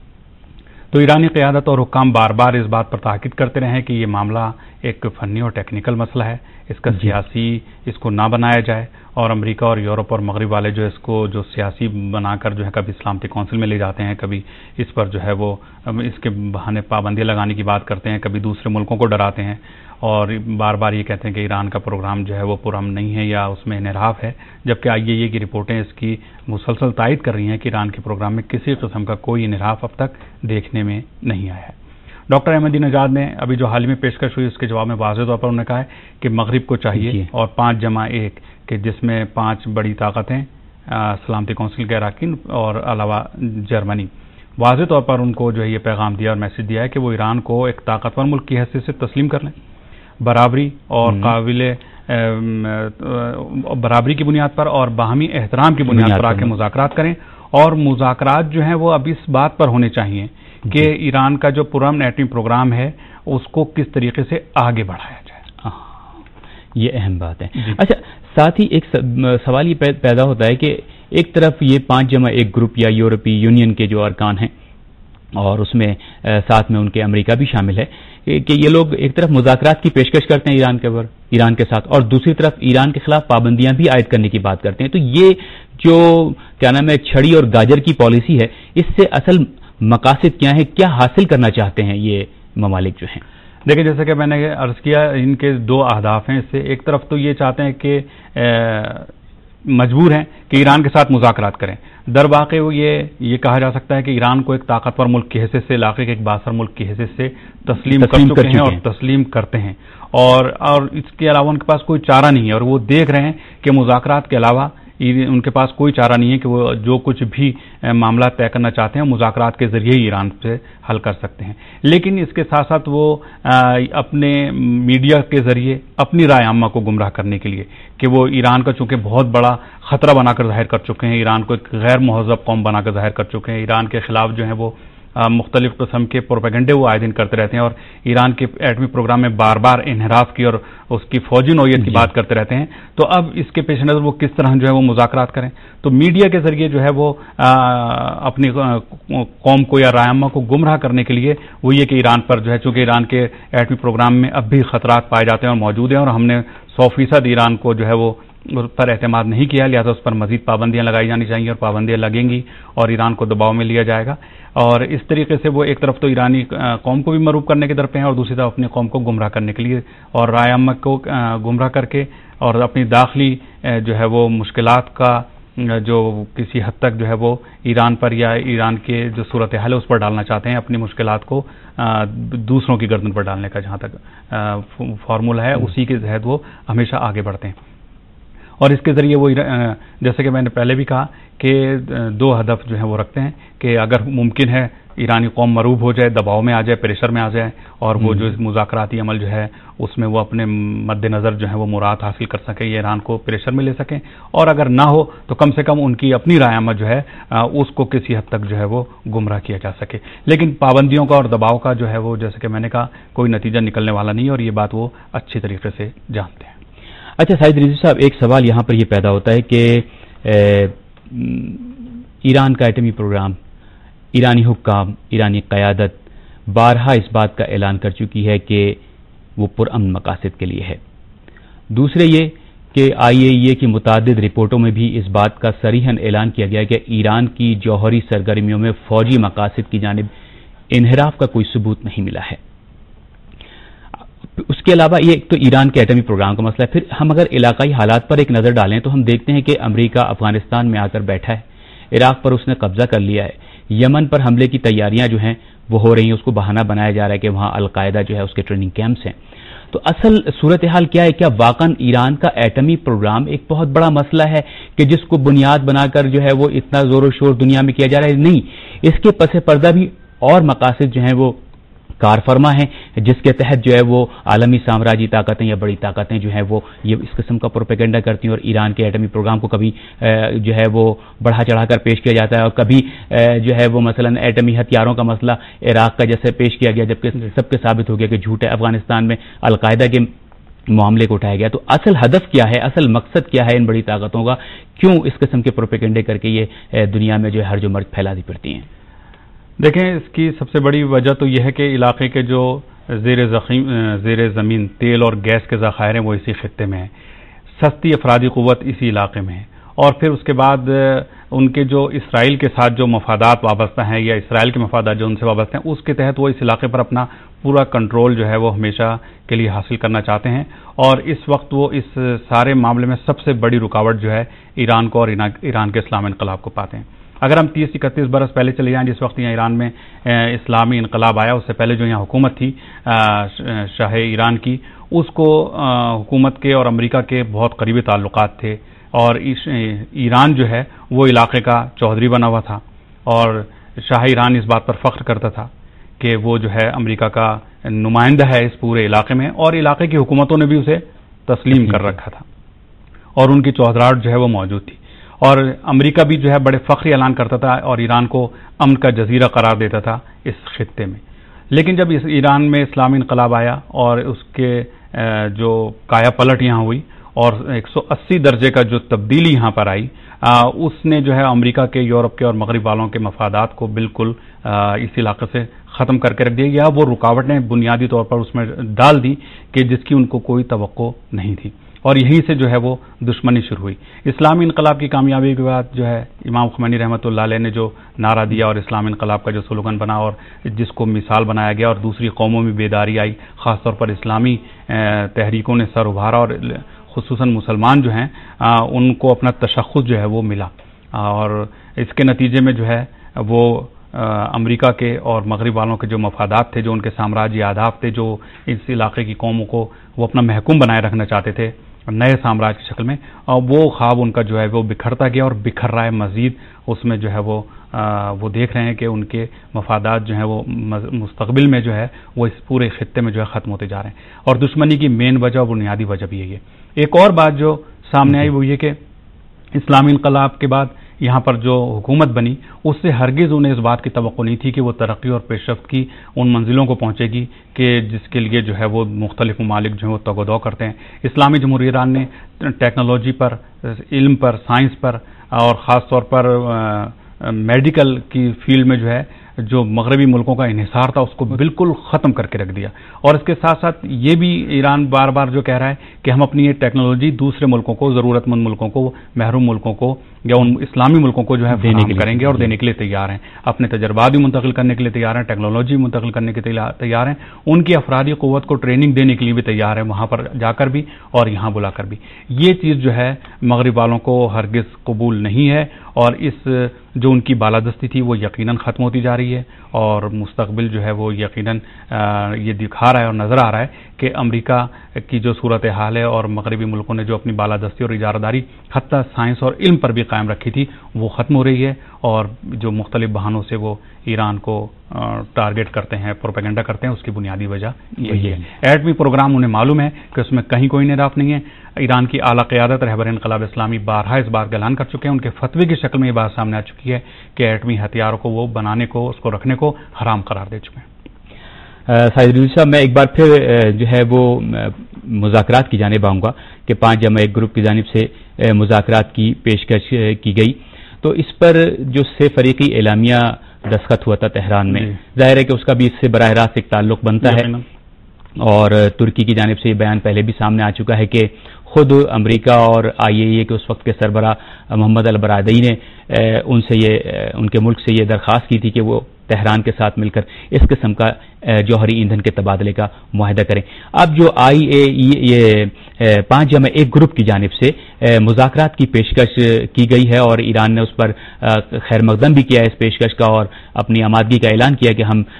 تو ایرانی قیادت اور حکام بار بار اس بات پر تاکید کرتے رہے ہیں کہ یہ معاملہ ایک فنی اور ٹیکنیکل مسئلہ ہے، اس کا سیاسی اس کو نہ بنایا جائے، اور امریکہ اور یورپ اور مغرب والے جو اس کو جو سیاسی بنا کر جو ہے کبھی سلامتی کونسل میں لے جاتے ہیں، کبھی اس پر جو ہے وہ اس کے بہانے پابندیاں لگانے کی بات کرتے ہیں، کبھی دوسرے ملکوں کو ڈراتے ہیں، اور بار بار یہ کہتے ہیں کہ ایران کا پروگرام جو ہے وہ پرامن نہیں ہے یا اس میں انحراف ہے، جبکہ آئی اے ای اے کی رپورٹیں اس کی مسلسل تائید کر رہی ہیں کہ ایران کے پروگرام میں کسی قسم کا کوئی انحراف اب تک دیکھنے میں نہیں آیا ہے۔ ڈاکٹر احمدی نژاد نے ابھی جو حال میں پیشکش ہوئی اس کے جواب میں واضح طور پر انہوں نے کہا ہے کہ مغرب کو چاہیے اور پانچ جمع ایک کہ جس میں پانچ بڑی طاقتیں سلامتی کونسل کے اراکین اور علاوہ جرمنی، واضح طور پر ان کو جو ہے یہ پیغام دیا اور میسج دیا ہے کہ وہ ایران کو ایک طاقتور ملک کی حیثیت سے تسلیم کر لیں، برابری اور قابل برابری کی بنیاد پر اور باہمی احترام کی بنیاد پر آ کے مذاکرات کریں، اور مذاکرات جو ہیں وہ اب اس بات پر ہونے چاہیے کہ ایران کا جو پرامن ایٹمی پروگرام ہے اس کو کس طریقے سے آگے بڑھایا جائے۔ یہ اہم بات ہے۔ اچھا، ساتھ ہی ایک سوال یہ پیدا ہوتا ہے کہ ایک طرف یہ پانچ جمع ایک گروپ یا یورپی یونین کے جو ارکان ہیں اور اس میں ساتھ میں ان کے امریکہ بھی شامل ہے کہ یہ لوگ ایک طرف مذاکرات کی پیشکش کرتے ہیں ایران کے ایران کے ساتھ، اور دوسری طرف ایران کے خلاف پابندیاں بھی عائد کرنے کی بات کرتے ہیں، تو یہ جو کیا نام ہے چھڑی اور گاجر کی پالیسی ہے، اس سے اصل مقاصد کیا ہیں، کیا حاصل کرنا چاہتے ہیں یہ ممالک جو ہیں؟ دیکھیں، جیسے کہ میں نے عرض کیا ان کے دو اہداف ہیں، اس سے ایک طرف تو یہ چاہتے ہیں کہ مجبور ہیں کہ ایران کے ساتھ مذاکرات کریں، در واقع وہ یہ یہ کہا جا سکتا ہے کہ ایران کو ایک طاقتور ملک کی حیثیت سے، علاقے کے ایک بااثر ملک کی حیثیت سے تسلیم کر چکے ہیں اور تسلیم کرتے ہیں، اور اور اس کے علاوہ ان کے پاس کوئی چارہ نہیں ہے، اور وہ دیکھ رہے ہیں کہ مذاکرات کے علاوہ ان کے پاس کوئی چارہ نہیں ہے کہ وہ جو کچھ بھی معاملات طے کرنا چاہتے ہیں مذاکرات کے ذریعے ہی ایران سے حل کر سکتے ہیں۔ لیکن اس کے ساتھ ساتھ وہ اپنے میڈیا کے ذریعے اپنی رائے عامہ کو گمراہ کرنے کے لیے کہ وہ ایران کا چونکہ بہت بڑا خطرہ بنا کر ظاہر کر چکے ہیں، ایران کو ایک غیر مہذب قوم بنا کر ظاہر کر چکے ہیں، ایران کے خلاف جو ہیں وہ مختلف قسم کے پروپیگنڈے وہ عائد کرتے رہتے ہیں، اور ایران کے ایٹمی پروگرام میں بار بار انحراف کی اور اس کی فوجی نوعیت کی بات کرتے رہتے ہیں، تو اب اس کے پیش نظر وہ کس طرح جو ہے وہ مذاکرات کریں؟ تو میڈیا کے ذریعے جو ہے وہ اپنی قوم کو یا رائے عامہ کو گمراہ کرنے کے لیے وہ یہ کہ ایران پر جو ہے، چونکہ ایران کے ایٹمی پروگرام میں اب بھی خطرات پائے جاتے ہیں اور موجود ہیں، اور ہم نے سو فیصد ایران کو جو ہے وہ پر اعتماد نہیں کیا، لہٰذا اس پر مزید پابندیاں لگائی جانی چاہیے اور پابندیاں لگیں گی اور ایران کو دباؤ میں لیا جائے گا، اور اس طریقے سے وہ ایک طرف تو ایرانی قوم کو بھی مرعوب کرنے کے در پہ ہیں اور دوسری طرف اپنی قوم کو گمراہ کرنے کے لیے اور رائے عامہ کو گمراہ کر کے اور اپنی داخلی جو ہے وہ مشکلات کا جو کسی حد تک جو ہے وہ ایران پر یا ایران کے جو صورتحال ہے اس پر ڈالنا چاہتے ہیں، اپنی مشکلات کو دوسروں کی گردن پر ڈالنے کا جہاں تک فارمولہ ہے اسی کے تحت وہ ہمیشہ آگے بڑھتے ہیں۔ اور اس کے ذریعے وہ جیسے کہ میں نے پہلے بھی کہا کہ دو ہدف جو ہیں وہ رکھتے ہیں کہ اگر ممکن ہے ایرانی قوم مروب ہو جائے، دباؤ میں آ جائے، پریشر میں آ جائے، اور وہ جو مذاکراتی عمل جو ہے اس میں وہ اپنے مد نظر جو ہے وہ مراد حاصل کر سکیں، یہ ایران کو پریشر میں لے سکیں، اور اگر نہ ہو تو کم سے کم ان کی اپنی رائے عامہ جو ہے اس کو کسی حد تک جو ہے وہ گمراہ کیا جا سکے. لیکن پابندیوں کا اور دباؤ کا جو ہے وہ جیسے کہ میں نے کہا کوئی نتیجہ نکلنے والا نہیں، اور یہ بات وہ اچھی طریقے سے جانتے ہیں. اچھا سعید رضوی صاحب، ایک سوال یہاں پر یہ پیدا ہوتا ہے کہ ایران کا ایٹمی پروگرام، ایرانی حکام، ایرانی قیادت بارہا اس بات کا اعلان کر چکی ہے کہ وہ پرامن مقاصد کے لیے ہے. دوسرے یہ کہ آئی اے ای اے کی متعدد رپورٹوں میں بھی اس بات کا صریحاً اعلان کیا گیا کہ ایران کی جوہری سرگرمیوں میں فوجی مقاصد کی جانب انحراف کا کوئی ثبوت نہیں ملا ہے. اس کے علاوہ یہ ایک تو ایران کے ایٹمی پروگرام کا مسئلہ ہے. پھر ہم اگر علاقائی حالات پر ایک نظر ڈالیں تو ہم دیکھتے ہیں کہ امریکہ افغانستان میں آ کر بیٹھا ہے، عراق پر اس نے قبضہ کر لیا ہے، یمن پر حملے کی تیاریاں جو ہیں وہ ہو رہی ہیں، اس کو بہانہ بنایا جا رہا ہے کہ وہاں القاعدہ جو ہے اس کے ٹریننگ کیمپس ہیں. تو اصل صورتحال کیا ہے؟ کیا واقعاً ایران کا ایٹمی پروگرام ایک بہت بڑا مسئلہ ہے کہ جس کو بنیاد بنا کر جو ہے وہ اتنا زور و شور دنیا میں کیا جا رہا ہے؟ نہیں، اس کے پس پردہ بھی اور مقاصد جو ہیں وہ کار فرما ہیں، جس کے تحت جو ہے وہ عالمی سامراجی طاقتیں یا بڑی طاقتیں جو ہیں وہ یہ اس قسم کا پروپیگنڈا کرتی ہیں، اور ایران کے ایٹمی پروگرام کو کبھی جو ہے وہ بڑھا چڑھا کر پیش کیا جاتا ہے، اور کبھی جو ہے وہ مثلا ایٹمی ہتھیاروں کا مسئلہ عراق کا جیسے پیش کیا گیا، جبکہ سب کے ثابت ہو گیا کہ جھوٹ ہے. افغانستان میں القاعدہ کے معاملے کو اٹھایا گیا. تو اصل ہدف کیا ہے، اصل مقصد کیا ہے ان بڑی طاقتوں کا؟ کیوں اس قسم کے پروپیگنڈے کر کے یہ دنیا میں جو ہے ہر جو مرض پھیلاتی پھرتی ہیں؟ دیکھیں، اس کی سب سے بڑی وجہ تو یہ ہے کہ علاقے کے جو زیر زیر زمین تیل اور گیس کے ذخائر ہیں وہ اسی خطے میں ہیں، سستی افرادی قوت اسی علاقے میں ہے، اور پھر اس کے بعد ان کے جو اسرائیل کے ساتھ جو مفادات وابستہ ہیں یا اسرائیل کے مفادات جو ان سے وابستہ ہیں، اس کے تحت وہ اس علاقے پر اپنا پورا کنٹرول جو ہے وہ ہمیشہ کے لیے حاصل کرنا چاہتے ہیں. اور اس وقت وہ اس سارے معاملے میں سب سے بڑی رکاوٹ جو ہے ایران کو اور ایران کے اسلامی انقلاب کو پاتے ہیں. اگر ہم تیس اکتیس برس پہلے چلے جائیں، جس وقت یہاں ایران میں اسلامی انقلاب آیا، اس سے پہلے جو یہاں حکومت تھی شاہ ایران کی، اس کو حکومت کے اور امریکہ کے بہت قریبی تعلقات تھے، اور ایران جو ہے وہ علاقے کا چودھری بنا ہوا تھا، اور شاہ ایران اس بات پر فخر کرتا تھا کہ وہ جو ہے امریکہ کا نمائندہ ہے اس پورے علاقے میں، اور علاقے کی حکومتوں نے بھی اسے تسلیم کر رکھا تھا اور ان کی چودھراہٹ جو ہے وہ موجود تھی. اور امریکہ بھی جو ہے بڑے فخری اعلان کرتا تھا اور ایران کو امن کا جزیرہ قرار دیتا تھا اس خطے میں. لیکن جب اس ایران میں اسلامی انقلاب آیا اور اس کے جو کایا پلٹ یہاں ہوئی اور ایک سو اسی درجے کا جو تبدیلی یہاں پر آئی، اس نے جو ہے امریکہ کے، یورپ کے اور مغرب والوں کے مفادات کو بالکل اس علاقے سے ختم کر کے رکھ دیا، یا وہ رکاوٹیں بنیادی طور پر اس میں ڈال دی کہ جس کی ان کو کوئی توقع نہیں تھی، اور یہیں سے جو ہے وہ دشمنی شروع ہوئی. اسلامی انقلاب کی کامیابی کے بعد جو ہے امام خمینی رحمۃ اللہ علیہ نے جو نعرہ دیا اور اسلامی انقلاب کا جو سلوگن بنا اور جس کو مثال بنایا گیا، اور دوسری قوموں میں بیداری آئی، خاص طور پر اسلامی تحریکوں نے سر ابھارا، اور خصوصاً مسلمان جو ہیں ان کو اپنا تشخص جو ہے وہ ملا، اور اس کے نتیجے میں جو ہے وہ امریکہ کے اور مغرب والوں کے جو مفادات تھے، جو ان کے سامراجی اہداف تھے، جو اس علاقے کی قوموں کو وہ اپنا محکوم بنائے رکھنا چاہتے تھے نئے سامراج کی شکل میں، اور وہ خواب ان کا جو ہے وہ بکھرتا گیا اور بکھر رہا ہے مزید. اس میں جو ہے وہ وہ دیکھ رہے ہیں کہ ان کے مفادات جو ہیں وہ مستقبل میں جو ہے وہ اس پورے خطے میں جو ہے ختم ہوتے جا رہے ہیں، اور دشمنی کی مین وجہ اور بنیادی وجہ بھی یہی ہے. ایک اور بات جو سامنے آئی وہ یہ کہ اسلامی انقلاب کے بعد یہاں پر جو حکومت بنی، اس سے ہرگز انہیں اس بات کی توقع نہیں تھی کہ وہ ترقی اور پیش رفت کی ان منزلوں کو پہنچے گی کہ جس کے لیے جو ہے وہ مختلف ممالک جو ہیں وہ تگ و دو کرتے ہیں. اسلامی جمہوریہ ایران نے ٹیکنالوجی پر، علم پر، سائنس پر، اور خاص طور پر میڈیکل کی فیلڈ میں جو ہے جو مغربی ملکوں کا انحصار تھا اس کو بالکل ختم کر کے رکھ دیا. اور اس کے ساتھ ساتھ یہ بھی ایران بار بار جو کہہ رہا ہے کہ ہم اپنی یہ ٹیکنالوجی دوسرے ملکوں کو، ضرورت مند ملکوں کو، محروم ملکوں کو یا ان اسلامی ملکوں کو جو ہے دینے کے کریں گے اور دینے کے لیے تیار ہیں. اپنے تجربات بھی منتقل کرنے کے لیے تیار ہیں، ٹیکنالوجی منتقل کرنے کے لیے تیار ہیں، ان کی افرادی قوت کو ٹریننگ دینے کے لیے بھی تیار ہیں، وہاں پر جا کر بھی اور یہاں بلا کر بھی. یہ چیز جو ہے مغرب والوں کو ہرگز قبول نہیں ہے، اور اس جو ان کی بالادستی تھی وہ یقیناً ختم ہوتی جا رہی ہے، اور مستقبل جو ہے وہ یقیناً یہ دکھا رہا ہے اور نظر آ رہا ہے کہ امریکہ کی جو صورتحال ہے اور مغربی ملکوں نے جو اپنی بالادستی اور اجارہ حتیٰ سائنس اور علم پر بھی قائم رکھی تھی وہ ختم ہو رہی ہے، اور جو مختلف بہانوں سے وہ ایران کو ٹارگٹ کرتے ہیں، پروپیگنڈا کرتے ہیں، اس کی بنیادی وجہ یہی ہے۔ ایٹمی پروگرام انہیں معلوم ہے کہ اس میں کہیں کوئی انحراف نہیں ہے۔ ایران کی اعلیٰ قیادت رہبر انقلاب اسلامی بارہا اس بات کا اعلان کر چکے ہیں، ان کے فتوی کی شکل میں یہ بات سامنے آ چکی ہے کہ ایٹمی ہتھیاروں کو وہ بنانے کو، اس کو رکھنے کو حرام قرار دے چکے ہیں۔ سعید رضوی صاحب، میں ایک بار پھر جو ہے وہ مذاکرات کی جانب آؤں گا کہ پانچ جمع ایک گروپ کی جانب سے مذاکرات کی پیشکش کی گئی، تو اس پر جو سے فریقی اعلامیہ دستخط ہوا تھا تہران میں، ظاہر ہے کہ اس کا بھی اس سے براہ راست ایک تعلق بنتا ہے، اور ترکی کی جانب سے یہ بیان پہلے بھی سامنے آ چکا ہے کہ خود امریکہ اور آئی اے ای کے اس وقت کے سربراہ محمد البرادعی نے ان سے یہ ان کے ملک سے یہ درخواست کی تھی کہ وہ تہران کے ساتھ مل کر اس قسم کا جوہری ایندھن کے تبادلے کا معاہدہ کریں۔ اب جو آئی اے ای یہ پانچ جمع ایک گروپ کی جانب سے مذاکرات کی پیشکش کی گئی ہے، اور ایران نے اس پر خیر مقدم بھی کیا ہے اس پیشکش کا، اور اپنی آمادگی کا اعلان کیا کہ ہم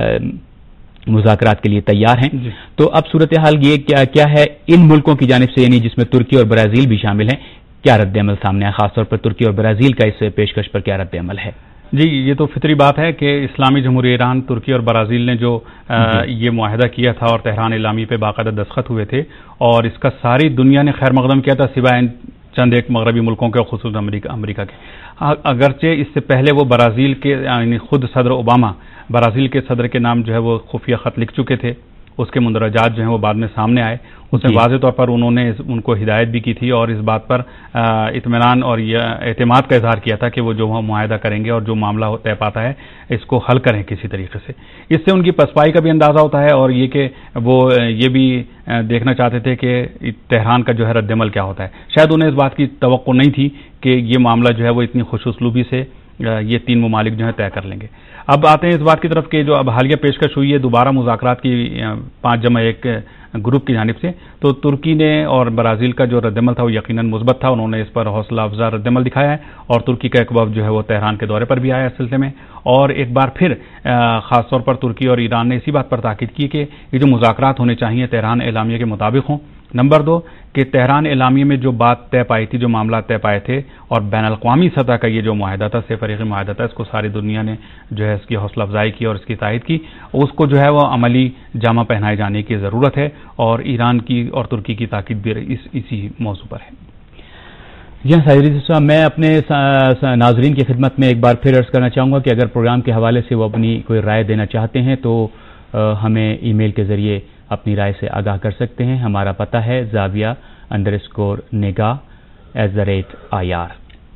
مذاکرات کے لیے تیار ہیں۔ جی۔ تو اب صورتحال یہ کیا کیا ہے ان ملکوں کی جانب سے، یعنی جس میں ترکی اور برازیل بھی شامل ہیں، کیا رد عمل سامنے ہے؟ خاص طور پر ترکی اور برازیل کا اس پیشکش پر کیا رد عمل ہے؟ جی، یہ تو فطری بات ہے کہ اسلامی جمہوریہ ایران، ترکی اور برازیل نے جو یہ معاہدہ کیا تھا اور تہران اعلامیہ پہ باقاعدہ دستخط ہوئے تھے، اور اس کا ساری دنیا نے خیر مقدم کیا تھا سوائے چند ایک مغربی ملکوں کے، خصوصاً امریکہ امریکہ کے۔ اگرچہ اس سے پہلے وہ برازیل کے یعنی خود صدر اوباما برازیل کے صدر کے نام جو ہے وہ خفیہ خط لکھ چکے تھے، اس کے مندرجات جو ہیں وہ بعد میں سامنے آئے، اس میں واضح طور پر انہوں نے ان کو ہدایت بھی کی تھی اور اس بات پر اطمینان اور اعتماد کا اظہار کیا تھا کہ وہ جو معاہدہ کریں گے اور جو معاملہ طے پاتا ہے اس کو حل کریں کسی طریقے سے۔ اس سے ان کی پسپائی کا بھی اندازہ ہوتا ہے، اور یہ کہ وہ یہ بھی دیکھنا چاہتے تھے کہ تہران کا جو ہے رد عمل کیا ہوتا ہے۔ شاید انہیں اس بات کی توقع نہیں تھی کہ یہ معاملہ جو ہے وہ اتنی خوش اسلوبی سے یہ تین ممالک جو ہے طے کر لیں گے۔ اب آتے ہیں اس بات کی طرف کہ جو اب حالیہ پیشکش ہوئی ہے دوبارہ مذاکرات کی پانچ جمع ایک گروپ کی جانب سے، تو ترکی نے اور برازیل کا جو رد عمل تھا وہ یقیناً مثبت تھا، انہوں نے اس پر حوصلہ افزا رد عمل دکھایا ہے، اور ترکی کا ایک وفد جو ہے وہ تہران کے دورے پر بھی آیا اس سلسلے میں، اور ایک بار پھر خاص طور پر ترکی اور ایران نے اسی بات پر تاکید کی کہ یہ جو مذاکرات ہونے چاہیے تہران اعلامیہ کے مطابق ہوں۔ نمبر دو کہ تہران اعلامیہ میں جو بات طے پائی تھی، جو معاملات طے پائے تھے، اور بین الاقوامی سطح کا یہ جو معاہدہ تھا، سے فریقی معاہدہ تھا، اس کو ساری دنیا نے جو ہے اس کی حوصلہ افزائی کی اور اس کی تائید کی، اس کو جو ہے وہ عملی جامہ پہنائے جانے کی ضرورت ہے، اور ایران کی اور ترکی کی تاکید بھی اس اسی موضوع پر ہے۔ جی ہاں سعید رضوی صاحب، میں اپنے ناظرین کی خدمت میں ایک بار پھر عرض کرنا چاہوں گا کہ اگر پروگرام کے حوالے سے وہ اپنی کوئی رائے دینا چاہتے ہیں تو ہمیں ای میل کے ذریعے اپنی رائے سے آگاہ کر سکتے ہیں۔ ہمارا پتہ ہے Zaviya underscore Nigah at the rate I R.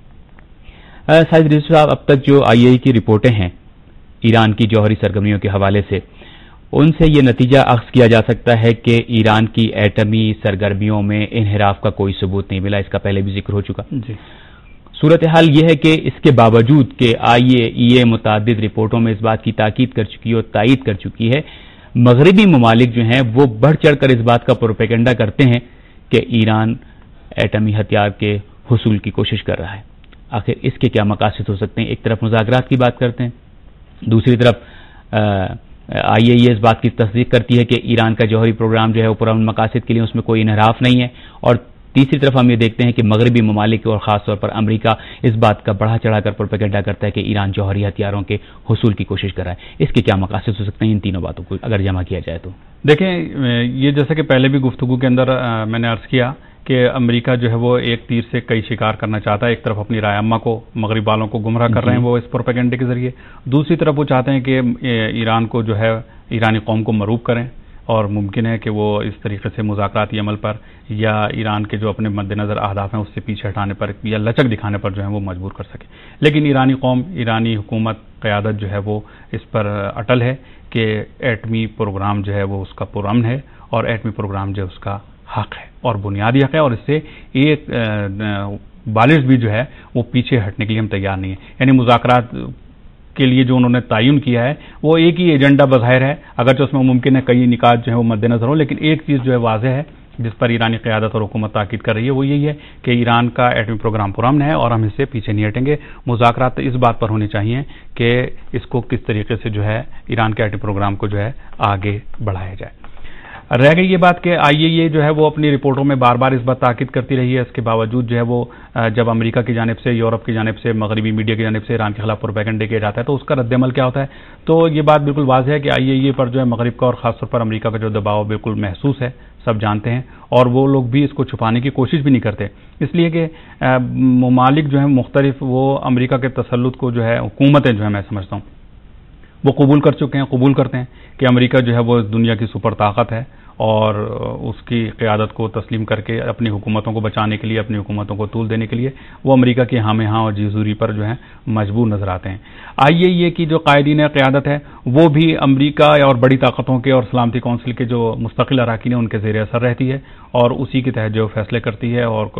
Saeed Rizvi صاحب، اب تک جو آئی اے کی رپورٹیں ہیں ایران کی جوہری سرگرمیوں کے حوالے سے، ان سے یہ نتیجہ اخذ کیا جا سکتا ہے کہ ایران کی ایٹمی سرگرمیوں میں انحراف کا کوئی ثبوت نہیں ملا، اس کا پہلے بھی ذکر ہو چکا۔ جی۔ صورتحال یہ ہے کہ اس کے باوجود کہ آئی اے ای اے متعدد رپورٹوں میں اس بات کی تاکید کر چکی ہے اور تائید کر چکی ہے، مغربی ممالک جو ہیں وہ بڑھ چڑھ کر اس بات کا پروپیگنڈا کرتے ہیں کہ ایران ایٹمی ہتھیار کے حصول کی کوشش کر رہا ہے۔ آخر اس کے کیا مقاصد ہو سکتے ہیں؟ ایک طرف مذاکرات کی بات کرتے ہیں، دوسری طرف آئی اے ای اس بات کی تصدیق کرتی ہے کہ ایران کا جوہری پروگرام جو ہے وہ پرامن مقاصد کے لیے اس میں کوئی انحراف نہیں ہے، اور تیسری طرف ہم یہ دیکھتے ہیں کہ مغربی ممالک اور خاص طور پر امریکہ اس بات کا بڑھا چڑھا کر پروپیگنڈا کرتا ہے کہ ایران جوہری ہتھیاروں کے حصول کی کوشش کر رہا ہے۔ اس کے کیا مقاصد ہو سکتے ہیں ان تینوں باتوں کو اگر جمع کیا جائے تو؟ دیکھیں، یہ جیسا کہ پہلے بھی گفتگو کے اندر میں نے عرض کیا کہ امریکہ جو ہے وہ ایک تیر سے کئی شکار کرنا چاہتا ہے۔ ایک طرف اپنی رائے عامہ کو، مغرب والوں کو گمراہ کر رہے ہیں وہ اس پروپیگنڈے کے ذریعے، دوسری طرف وہ چاہتے ہیں کہ ایران کو جو ہے ایرانی قوم کو مروب کریں، اور ممکن ہے کہ وہ اس طریقے سے مذاکراتی عمل پر یا ایران کے جو اپنے مد نظر اہداف ہیں اس سے پیچھے ہٹانے پر یا لچک دکھانے پر جو ہے وہ مجبور کر سکے۔ لیکن ایرانی قوم، ایرانی حکومت، قیادت جو ہے وہ اس پر اٹل ہے کہ ایٹمی پروگرام جو ہے وہ اس کا پرامن ہے، اور ایٹمی پروگرام جو ہے اس کا حق ہے اور بنیادی حق ہے، اور اس سے ایک بالغ بھی جو ہے وہ پیچھے ہٹنے کے لیے ہم تیار نہیں ہیں۔ یعنی مذاکرات کے لیے جو انہوں نے تعین کیا ہے وہ ایک ہی ایجنڈا بظاہر ہے، اگرچہ اس میں ممکن ہے کئی نکات جو ہیں وہ مد نظر ہوں، لیکن ایک چیز جو ہے واضح ہے جس پر ایرانی قیادت اور حکومت تاکید کر رہی ہے وہ یہی ہے کہ ایران کا ایٹمی پروگرام پرامن ہے اور ہم اس سے پیچھے نہیں ہٹیں گے۔ مذاکرات اس بات پر ہونے چاہیے کہ اس کو کس طریقے سے جو ہے ایران کے ایٹمی پروگرام کو جو ہے آگے بڑھایا جائے۔ رہ گئی یہ بات کہ آئی اے اے جو ہے وہ اپنی رپورٹوں میں بار بار اس بات تاکید کرتی رہی ہے، اس کے باوجود جو ہے وہ جب امریکہ کی جانب سے، یورپ کی جانب سے، مغربی میڈیا کی جانب سے ایران کے خلاف پروپیگنڈا کیا جاتا ہے تو اس کا رد عمل کیا ہوتا ہے. تو یہ بات بالکل واضح ہے کہ آئی اے اے پر جو ہے مغرب کا اور خاص طور پر امریکہ کا جو دباؤ بالکل محسوس ہے، سب جانتے ہیں، اور وہ لوگ بھی اس کو چھپانے کی کوشش بھی نہیں کرتے، اس لیے کہ ممالک جو ہیں مختلف وہ امریکہ کے تسلط کو جو ہے حکومتیں جو ہے میں سمجھتا ہوں وہ قبول کر چکے ہیں، قبول کرتے ہیں کہ امریکہ جو ہے وہ دنیا کی سپر طاقت ہے، اور اس کی قیادت کو تسلیم کر کے اپنی حکومتوں کو بچانے کے لیے، اپنی حکومتوں کو طول دینے کے لیے وہ امریکہ کی ہاں میں ہاں اور جی حضوری پر جو ہے مجبور نظر آتے ہیں. آئی اے اے کی جو قائدین قیادت ہے وہ بھی امریکہ اور بڑی طاقتوں کے اور سلامتی کونسل کے جو مستقل اراکین ہیں ان کے زیر اثر رہتی ہے، اور اسی کے تحت جو فیصلے کرتی ہے، اور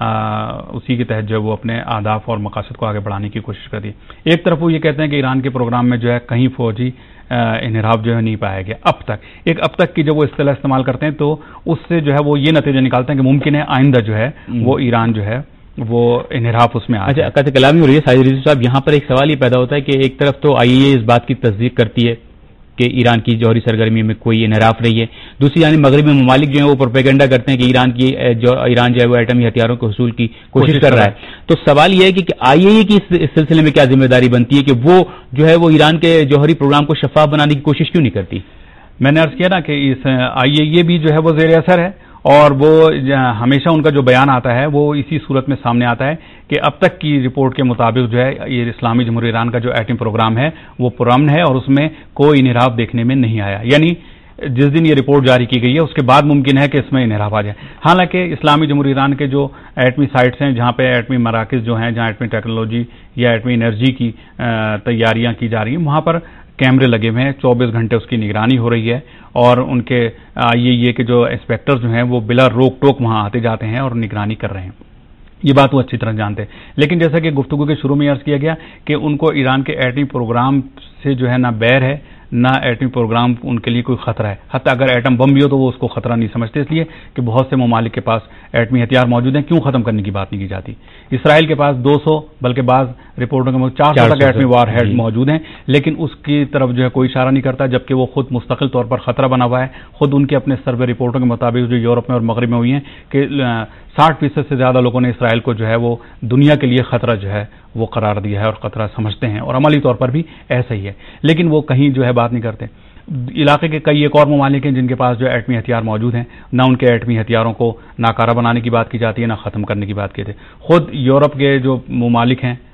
اسی کے تحت جو وہ اپنے اہداف اور مقاصد کو آگے بڑھانے کی کوشش کرتی ہے. ایک طرف وہ یہ کہتے ہیں کہ ایران کے پروگرام میں جو ہے کہیں فوجی انحراف جو ہے نہیں پایا گیا اب تک. ایک اب تک کی جب وہ اصطلاح استعمال کرتے ہیں تو اس سے جو ہے وہ یہ نتیجہ نکالتے ہیں کہ ممکن ہے آئندہ جو ہے وہ ایران جو ہے وہ انحراف اس میں آ جائے. اچھا کلامی ہو رہی ہے ساجد رضوی صاحب، یہاں پر ایک سوال یہ پیدا ہوتا ہے کہ ایک طرف تو آئی اے اے اس بات کی تصدیق کرتی ہے کہ ایران کی جوہری سرگرمی میں کوئی انحراف نہیں ہے، دوسری جانب مغربی ممالک جو ہیں وہ پروپیگنڈا کرتے ہیں کہ ایران کی جو ایران جو ہے وہ ایٹمی ہتھیاروں کے حصول کی کوشش کر رہا ہے. تو سوال یہ ہے کہ آئی اے اے کی اس سلسلے میں کیا ذمہ داری بنتی ہے کہ وہ جو ہے وہ ایران کے جوہری پروگرام کو شفاف بنانے کی کوشش کیوں نہیں کرتی؟ میں نے عرض کیا نا کہ اس آئی اے اے بھی جو ہے وہ زیر اثر ہے، اور وہ ہمیشہ ان کا جو بیان آتا ہے وہ اسی صورت میں سامنے آتا ہے کہ اب تک کی رپورٹ کے مطابق جو ہے یہ اسلامی جمہوریہ ایران کا جو ایٹمی پروگرام ہے وہ پرامن ہے اور اس میں کوئی انحراف دیکھنے میں نہیں آیا. یعنی جس دن یہ رپورٹ جاری کی گئی ہے اس کے بعد ممکن ہے کہ اس میں انحراف آ جائے. حالانکہ اسلامی جمہوریہ ایران کے جو ایٹمی سائٹس ہیں جہاں پہ ایٹمی مراکز جو ہیں، جہاں ایٹمی ٹیکنالوجی یا ایٹمی انرجی کی تیاریاں کی جا رہی ہیں، وہاں پر کیمرے لگے ہوئے ہیں، چوبیس گھنٹے اس کی نگرانی ہو رہی ہے، اور ان کے آئی اے اے کے جو انسپیکٹر جو ہیں وہ بلا روک ٹوک وہاں آتے جاتے ہیں اور نگرانی کر رہے ہیں. یہ بات وہ اچھی طرح جانتے ہیں. لیکن جیسا کہ گفتگو کے شروع میں عرض کیا گیا کہ ان کو ایران کے ایٹمی پروگرام سے جو ہے نہ بیر ہے نہ ایٹمی پروگرام ان کے لیے کوئی خطرہ ہے. حتیٰ اگر ایٹم بم بھی ہو تو وہ اس کو خطرہ نہیں سمجھتے، اس لیے کہ بہت سے ممالک کے پاس ایٹمی ہتھیار موجود ہیں. کیوں ختم کرنے کی بات نہیں کی جاتی؟ اسرائیل کے پاس دو سو بلکہ بعض رپورٹوں کے مطابق چار سو تک ایٹمی وار ہیڈ موجود ہیں، لیکن اس کی طرف جو ہے کوئی اشارہ نہیں کرتا، جبکہ وہ خود مستقل طور پر خطرہ بنا ہوا ہے. خود ان کے اپنے سروے رپورٹوں کے مطابق جو یورپ میں اور مغرب میں ہوئی ہیں کہ ساٹھ فیصد سے زیادہ لوگوں نے اسرائیل کو جو ہے وہ دنیا کے لیے خطرہ جو ہے وہ قرار دیا ہے اور خطرہ سمجھتے ہیں، اور عملی طور پر بھی ایسا ہی ہے. لیکن وہ کہیں جو ہے بات نہیں کرتے. علاقے کے کئی ایک اور ممالک ہیں جن کے پاس جو ایٹمی ہتھیار موجود ہیں، نہ ان کے ایٹمی ہتھیاروں کو ناکارہ بنانے کی بات کی جاتی ہے نہ ختم کرنے کی بات کی جاتی ہے. خود یورپ کے جو ممالک ہیں،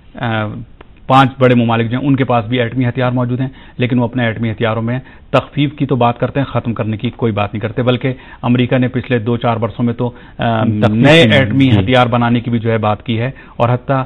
پانچ بڑے ممالک جو ہیں، ان کے پاس بھی ایٹمی ہتھیار موجود ہیں، لیکن وہ اپنے ایٹمی ہتھیاروں میں تخفیف کی تو بات کرتے ہیں، ختم کرنے کی کوئی بات نہیں کرتے. بلکہ امریکہ نے پچھلے دو چار برسوں میں تو نئے ایٹمی ہتھیار بنانے کی بھی جو ہے بات کی ہے، اور حتیٰ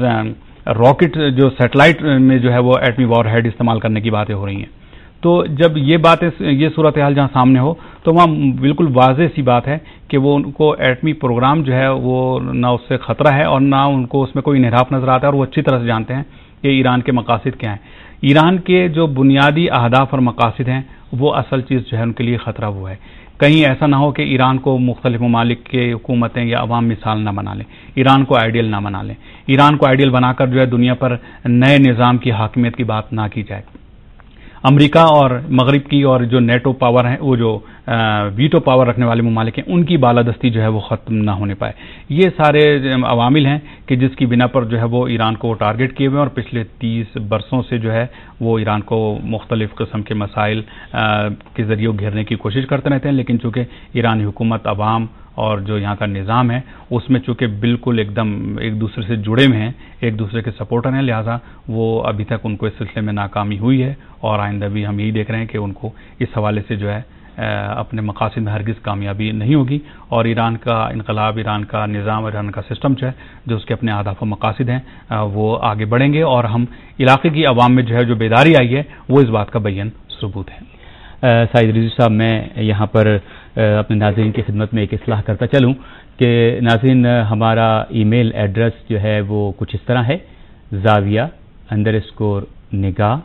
راکٹ جو سیٹلائٹ میں جو ہے وہ ایٹمی وار ہیڈ استعمال کرنے کی باتیں ہو رہی ہیں. تو جب یہ باتیں، یہ صورتحال جہاں سامنے ہو تو وہاں بالکل واضح سی بات ہے کہ وہ ان کو ایٹمی پروگرام جو ہے وہ نہ اس سے خطرہ ہے اور نہ ان کو اس میں کوئی انحراف نظر آتا ہے، اور وہ اچھی طرح سے جانتے ہیں کہ ایران کے مقاصد کیا ہیں. ایران کے جو بنیادی اہداف اور مقاصد ہیں وہ اصل چیز جو ہے ان کے لیے خطرہ وہ ہے. کہیں ایسا نہ ہو کہ ایران کو مختلف ممالک کے حکومتیں یا عوام مثال نہ بنا لیں، ایران کو آئیڈیل نہ بنا لیں، ایران کو آئیڈیل بنا کر جو ہے دنیا پر نئے نظام کی حاکمیت کی بات نہ کی جائے. امریکہ اور مغرب کی اور جو نیٹو پاور ہیں، وہ جو ویٹو پاور رکھنے والے ممالک ہیں، ان کی بالادستی جو ہے وہ ختم نہ ہونے پائے. یہ سارے عوامل ہیں کہ جس کی بنا پر جو ہے وہ ایران کو ٹارگٹ کیے ہوئے ہیں، اور پچھلے تیس برسوں سے جو ہے وہ ایران کو مختلف قسم کے مسائل کے ذریعے گھیرنے کی کوشش کرتے رہتے ہیں. لیکن چونکہ ایرانی حکومت، عوام اور جو یہاں کا نظام ہے اس میں چونکہ بالکل ایک دم ایک دوسرے سے جڑے ہوئے ہیں، ایک دوسرے کے سپورٹر ہیں، لہٰذا وہ ابھی تک ان کو اس سلسلے میں ناکامی ہوئی ہے، اور آئندہ بھی ہم یہی دیکھ رہے ہیں کہ ان کو اس حوالے سے جو ہے اپنے مقاصد میں ہرگز کامیابی نہیں ہوگی. اور ایران کا انقلاب، ایران کا نظام، ایران کا سسٹم جو ہے جو اس کے اپنے اہداف و مقاصد ہیں وہ آگے بڑھیں گے، اور ہم علاقے کی عوام میں جو ہے جو بیداری آئی ہے وہ اس بات کا بیان ثبوت ہے. ساجد رضوی صاحب، میں یہاں پر اپنے ناظرین کی خدمت میں ایک اصلاح کرتا چلوں کہ ناظرین ہمارا ای میل ایڈریس جو ہے وہ کچھ اس طرح ہے، Zaviya underscore Nigah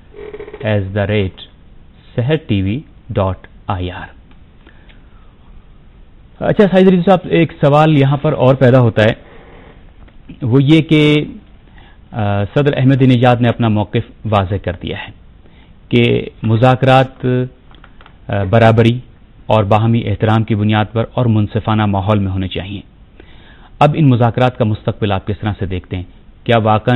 at the rate Sahar T V dot I R. اچھا ساجد رضوی صاحب، ایک سوال یہاں پر اور پیدا ہوتا ہے، وہ یہ کہ صدر احمد نژاد نے اپنا موقف واضح کر دیا ہے کہ مذاکرات، برابری، اور باہمی احترام کی بنیاد پر اور منصفانہ ماحول میں ہونے چاہیے۔ اب ان مذاکرات کا مستقبل آپ کس طرح سے دیکھتے ہیں؟ کیا واقعاً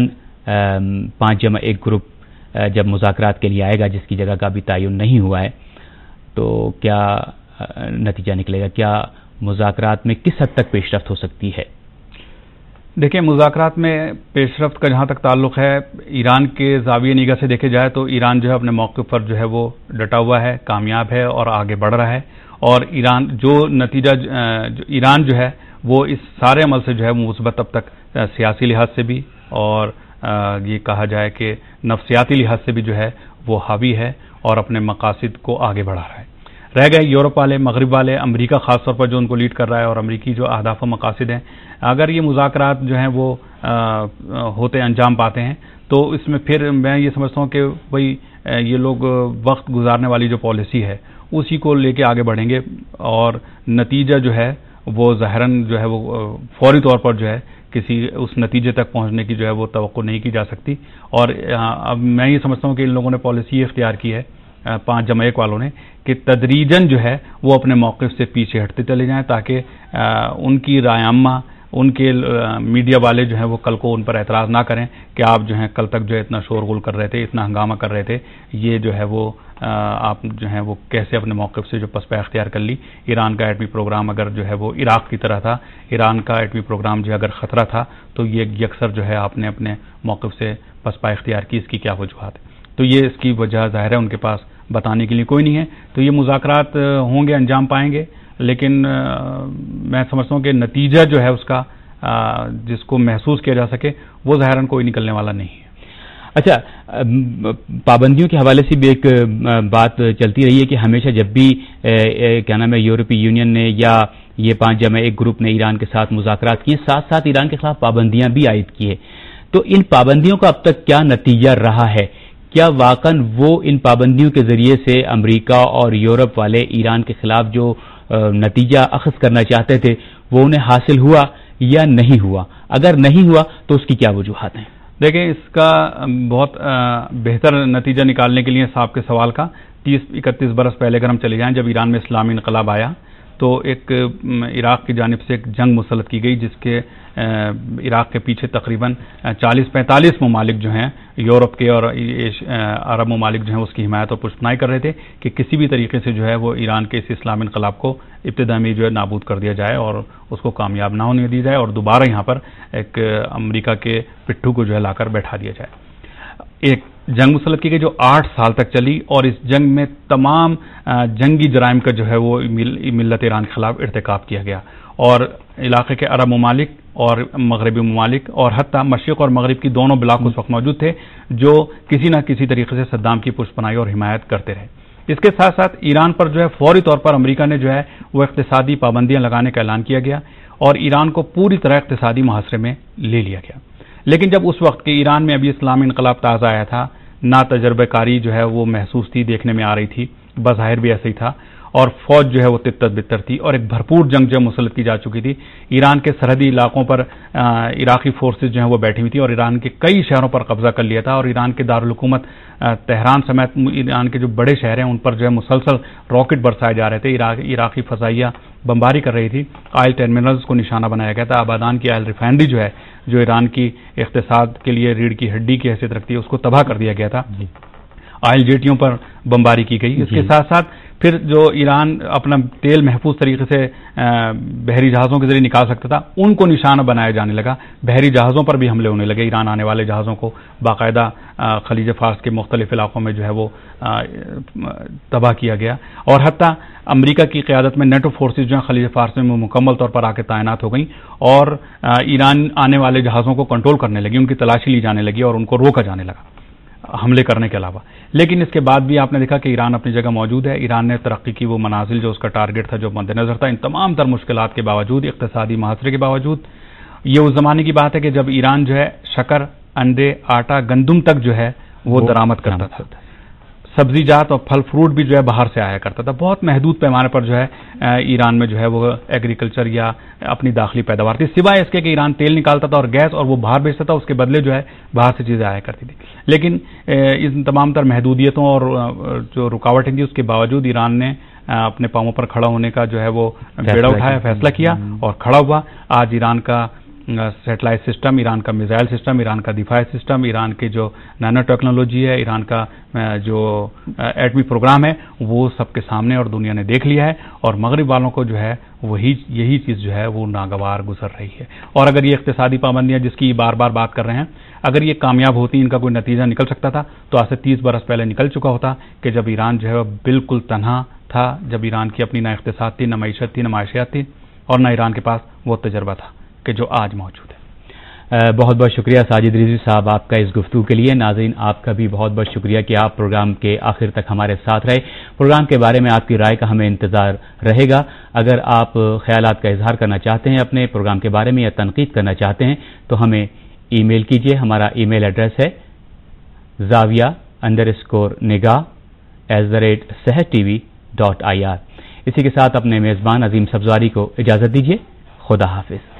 پانچ جمع ایک گروپ جب مذاکرات کے لیے آئے گا، جس کی جگہ کا بھی تعین نہیں ہوا ہے، تو کیا نتیجہ نکلے گا؟ کیا مذاکرات میں کس حد تک پیش رفت ہو سکتی ہے؟ دیکھیں، مذاکرات میں پیش رفت کا جہاں تک تعلق ہے، ایران کے زاویہ نگاہ سے دیکھے جائے تو ایران جو ہے اپنے موقف پر جو ہے وہ ڈٹا ہوا ہے، کامیاب ہے اور آگے بڑھ رہا ہے، اور ایران جو نتیجہ جو ایران جو ہے وہ اس سارے عمل سے جو ہے مثبت اب تک سیاسی لحاظ سے بھی اور یہ کہا جائے کہ نفسیاتی لحاظ سے بھی جو ہے وہ حاوی ہے اور اپنے مقاصد کو آگے بڑھا رہا ہے۔ رہ گئے یورپ والے، مغرب والے، امریکہ خاص طور پر جو ان کو لیڈ کر رہا ہے، اور امریکی جو اہداف و مقاصد ہیں، اگر یہ مذاکرات جو ہیں وہ ہوتے انجام پاتے ہیں تو اس میں پھر میں یہ سمجھتا ہوں کہ بھئی یہ لوگ وقت گزارنے والی جو پالیسی ہے اسی کو لے کے آگے بڑھیں گے، اور نتیجہ جو ہے وہ ظاہراً جو ہے وہ فوری طور پر جو ہے کسی اس نتیجے تک پہنچنے کی جو ہے وہ توقع نہیں کی جا سکتی۔ اور اب میں یہ سمجھتا ہوں کہ ان لوگوں نے پالیسی اختیار کی ہے، پانچ جمع ایک والوں نے، کہ تدریجاً جو ہے وہ اپنے موقف سے پیچھے ہٹتے چلے جائیں، تاکہ ان کی رائے عامہ، ان کے میڈیا والے جو ہیں وہ کل کو ان پر اعتراض نہ کریں کہ آپ جو ہیں کل تک جو ہے اتنا شور غل کر رہے تھے، اتنا ہنگامہ کر رہے تھے، یہ جو ہے وہ آپ جو ہیں وہ کیسے اپنے موقف سے جو پسپہ اختیار کر لی۔ ایران کا ایٹمی پروگرام اگر جو ہے وہ عراق کی طرح تھا، ایران کا ایٹمی پروگرام جو اگر خطرہ تھا، تو یہ یکسر جو ہے آپ نے اپنے موقف سے پسپہ اختیار کی، اس کی کیا وجوہات ہے؟ تو یہ اس کی وجہ ظاہر ہے ان کے پاس بتانے کے لیے کوئی نہیں ہے۔ تو یہ مذاکرات ہوں گے، انجام پائیں گے، لیکن میں سمجھتا ہوں کہ نتیجہ جو ہے اس کا جس کو محسوس کیا جا سکے وہ ظاہراً کوئی نکلنے والا نہیں ہے۔ اچھا، پابندیوں کے حوالے سے بھی ایک بات چلتی رہی ہے کہ ہمیشہ جب بھی کیا نام ہے یورپی یونین نے یا یہ پانچ جمع ایک گروپ نے ایران کے ساتھ مذاکرات کیے، ساتھ ساتھ ایران کے خلاف پابندیاں بھی عائد کی ہے، تو ان پابندیوں کا اب تک کیا نتیجہ رہا ہے؟ کیا واقعاً وہ ان پابندیوں کے ذریعے سے امریکہ اور یورپ والے ایران کے خلاف جو نتیجہ اخذ کرنا چاہتے تھے وہ انہیں حاصل ہوا یا نہیں ہوا؟ اگر نہیں ہوا تو اس کی کیا وجوہات ہیں؟ دیکھیں، اس کا بہت بہتر نتیجہ نکالنے کے لیے صاحب کے سوال کا تیس اکتیس برس پہلے اگر ہم چلے جائیں، جب ایران میں اسلامی انقلاب آیا تو ایک عراق کی جانب سے ایک جنگ مسلط کی گئی، جس کے عراق کے پیچھے تقریباً چالیس پینتالیس ممالک جو ہیں یورپ کے اور عرب ممالک جو ہیں اس کی حمایت اور پشتنائی کر رہے تھے کہ کسی بھی طریقے سے جو ہے وہ ایران کے اس اسلامی انقلاب کو ابتدا میں جو ہے نابود کر دیا جائے اور اس کو کامیاب نہ ہونے دی جائے، اور دوبارہ یہاں پر ایک امریکہ کے پٹھو کو جو ہے لا کر بیٹھا دیا جائے۔ ایک جنگ مسلط کی گئی جو آٹھ سال تک چلی، اور اس جنگ میں تمام جنگی جرائم کا جو ہے وہ ملت ایران کے خلاف ارتکاب کیا گیا، اور علاقے کے عرب ممالک اور مغربی ممالک اور حتیٰ مشرق اور مغرب کی دونوں بلاک اس وقت موجود تھے جو کسی نہ کسی طریقے سے صدام کی پشت پناہی اور حمایت کرتے رہے۔ اس کے ساتھ ساتھ ایران پر جو ہے فوری طور پر امریکہ نے جو ہے وہ اقتصادی پابندیاں لگانے کا اعلان کیا گیا، اور ایران کو پوری طرح اقتصادی محاصرے میں لے لیا گیا۔ لیکن جب اس وقت کے ایران میں ابھی اسلامی انقلاب تازہ آیا تھا، نہ تجربہ کاری جو ہے وہ محسوس تھی، دیکھنے میں آ رہی تھی، بظاہر بھی ایسے ہی تھا، اور فوج جو ہے وہ تتر بتر تھی، اور ایک بھرپور جنگ جو مسلط کی جا چکی تھی۔ ایران کے سرحدی علاقوں پر عراقی فورسز جو ہیں وہ بیٹھی ہوئی تھی، اور ایران کے کئی شہروں پر قبضہ کر لیا تھا، اور ایران کے دارالحکومت تہران سمیت ایران کے جو بڑے شہر ہیں ان پر جو ہے مسلسل راکٹ برسائے جا رہے تھے۔ عراقی فضائیہ بمباری کر رہی تھی، آئل ٹرمینلز کو نشانہ بنایا گیا تھا، آبادان کی آئل ریفائنری جو ہے جو ایران کی اقتصاد کے لیے ریڑھ کی ہڈی کی حیثیت رکھتی ہے اس کو تباہ کر دیا گیا تھا، آئل جیٹیوں پر بمباری کی گئی۔ اس کے ساتھ ساتھ پھر جو ایران اپنا تیل محفوظ طریقے سے بحری جہازوں کے ذریعے نکال سکتا تھا ان کو نشانہ بنایا جانے لگا، بحری جہازوں پر بھی حملے ہونے لگے، ایران آنے والے جہازوں کو باقاعدہ خلیج فارس کے مختلف علاقوں میں جو ہے وہ تباہ کیا گیا، اور حتیٰ امریکہ کی قیادت میں نیٹو فورسز جو ہیں خلیج فارس میں مکمل طور پر آ کے تعینات ہو گئیں، اور ایران آنے والے جہازوں کو کنٹرول کرنے لگی، ان کی تلاشی لی جانے لگی اور ان کو روکا جانے لگا حملے کرنے کے علاوہ۔ لیکن اس کے بعد بھی آپ نے دیکھا کہ ایران اپنی جگہ موجود ہے، ایران نے ترقی کی وہ منازل جو اس کا ٹارگٹ تھا، جو مد نظر تھا، ان تمام تر مشکلات کے باوجود، اقتصادی محاصرے کے باوجود۔ یہ اس زمانے کی بات ہے کہ جب ایران جو ہے شکر، انڈے، آٹا، گندم تک جو ہے وہ درآمد کرتا تھا۔ سبزی جات اور پھل فروٹ بھی جو ہے باہر سے آیا کرتا تھا. بہت محدود پیمانے پر جو ہے ایران میں جو ہے وہ ایگریکلچر یا اپنی داخلی پیداوار تھی, سوائے اس کے کہ ایران تیل نکالتا تھا اور گیس, اور وہ باہر بیچتا تھا, اس کے بدلے جو ہے باہر سے چیزیں آیا کرتی تھی. لیکن ان تمام تر محدودیتوں اور جو رکاوٹیں تھیں اس کے باوجود ایران نے اپنے پاؤں پر کھڑا ہونے کا جو ہے وہ بیڑا اٹھایا, فیصلہ کیا اور کھڑا ہوا. آج ایران کا سیٹلائٹ سسٹم, ایران کا میزائل سسٹم, ایران کا دفاعی سسٹم, ایران کی جو نینو ٹیکنالوجی ہے, ایران کا جو ایٹمی پروگرام ہے, وہ سب کے سامنے اور دنیا نے دیکھ لیا ہے. اور مغرب والوں کو جو ہے وہی یہی چیز جو ہے وہ ناگوار گزر رہی ہے. اور اگر یہ اقتصادی پابندیاں جس کی بار بار بات کر رہے ہیں, اگر یہ کامیاب ہوتی, ان کا کوئی نتیجہ نکل سکتا تھا تو آج سے تیس برس پہلے نکل چکا ہوتا, کہ جب ایران جو ہے وہ بالکل تنہا تھا, جب ایران کی اپنی نہ اقتصاد تھی, نہ معیشت تھی, نہ معاشیات تھی, اور نہ ایران کے پاس وہ تجربہ تھا کہ جو آج موجود ہے. بہت بہت شکریہ ساجد رضوی صاحب آپ کا اس گفتگو کے لیے. ناظرین آپ کا بھی بہت بہت شکریہ کہ آپ پروگرام کے آخر تک ہمارے ساتھ رہے. پروگرام کے بارے میں آپ کی رائے کا ہمیں انتظار رہے گا. اگر آپ خیالات کا اظہار کرنا چاہتے ہیں اپنے پروگرام کے بارے میں یا تنقید کرنا چاہتے ہیں تو ہمیں ای میل کیجیے. ہمارا ای میل ایڈریس ہے Zaviya underscore Nigah at the rate Sahar T V dot I R. اسی کے ساتھ اپنے میزبان عظیم سبزواری کو اجازت دیجیے. خدا حافظ.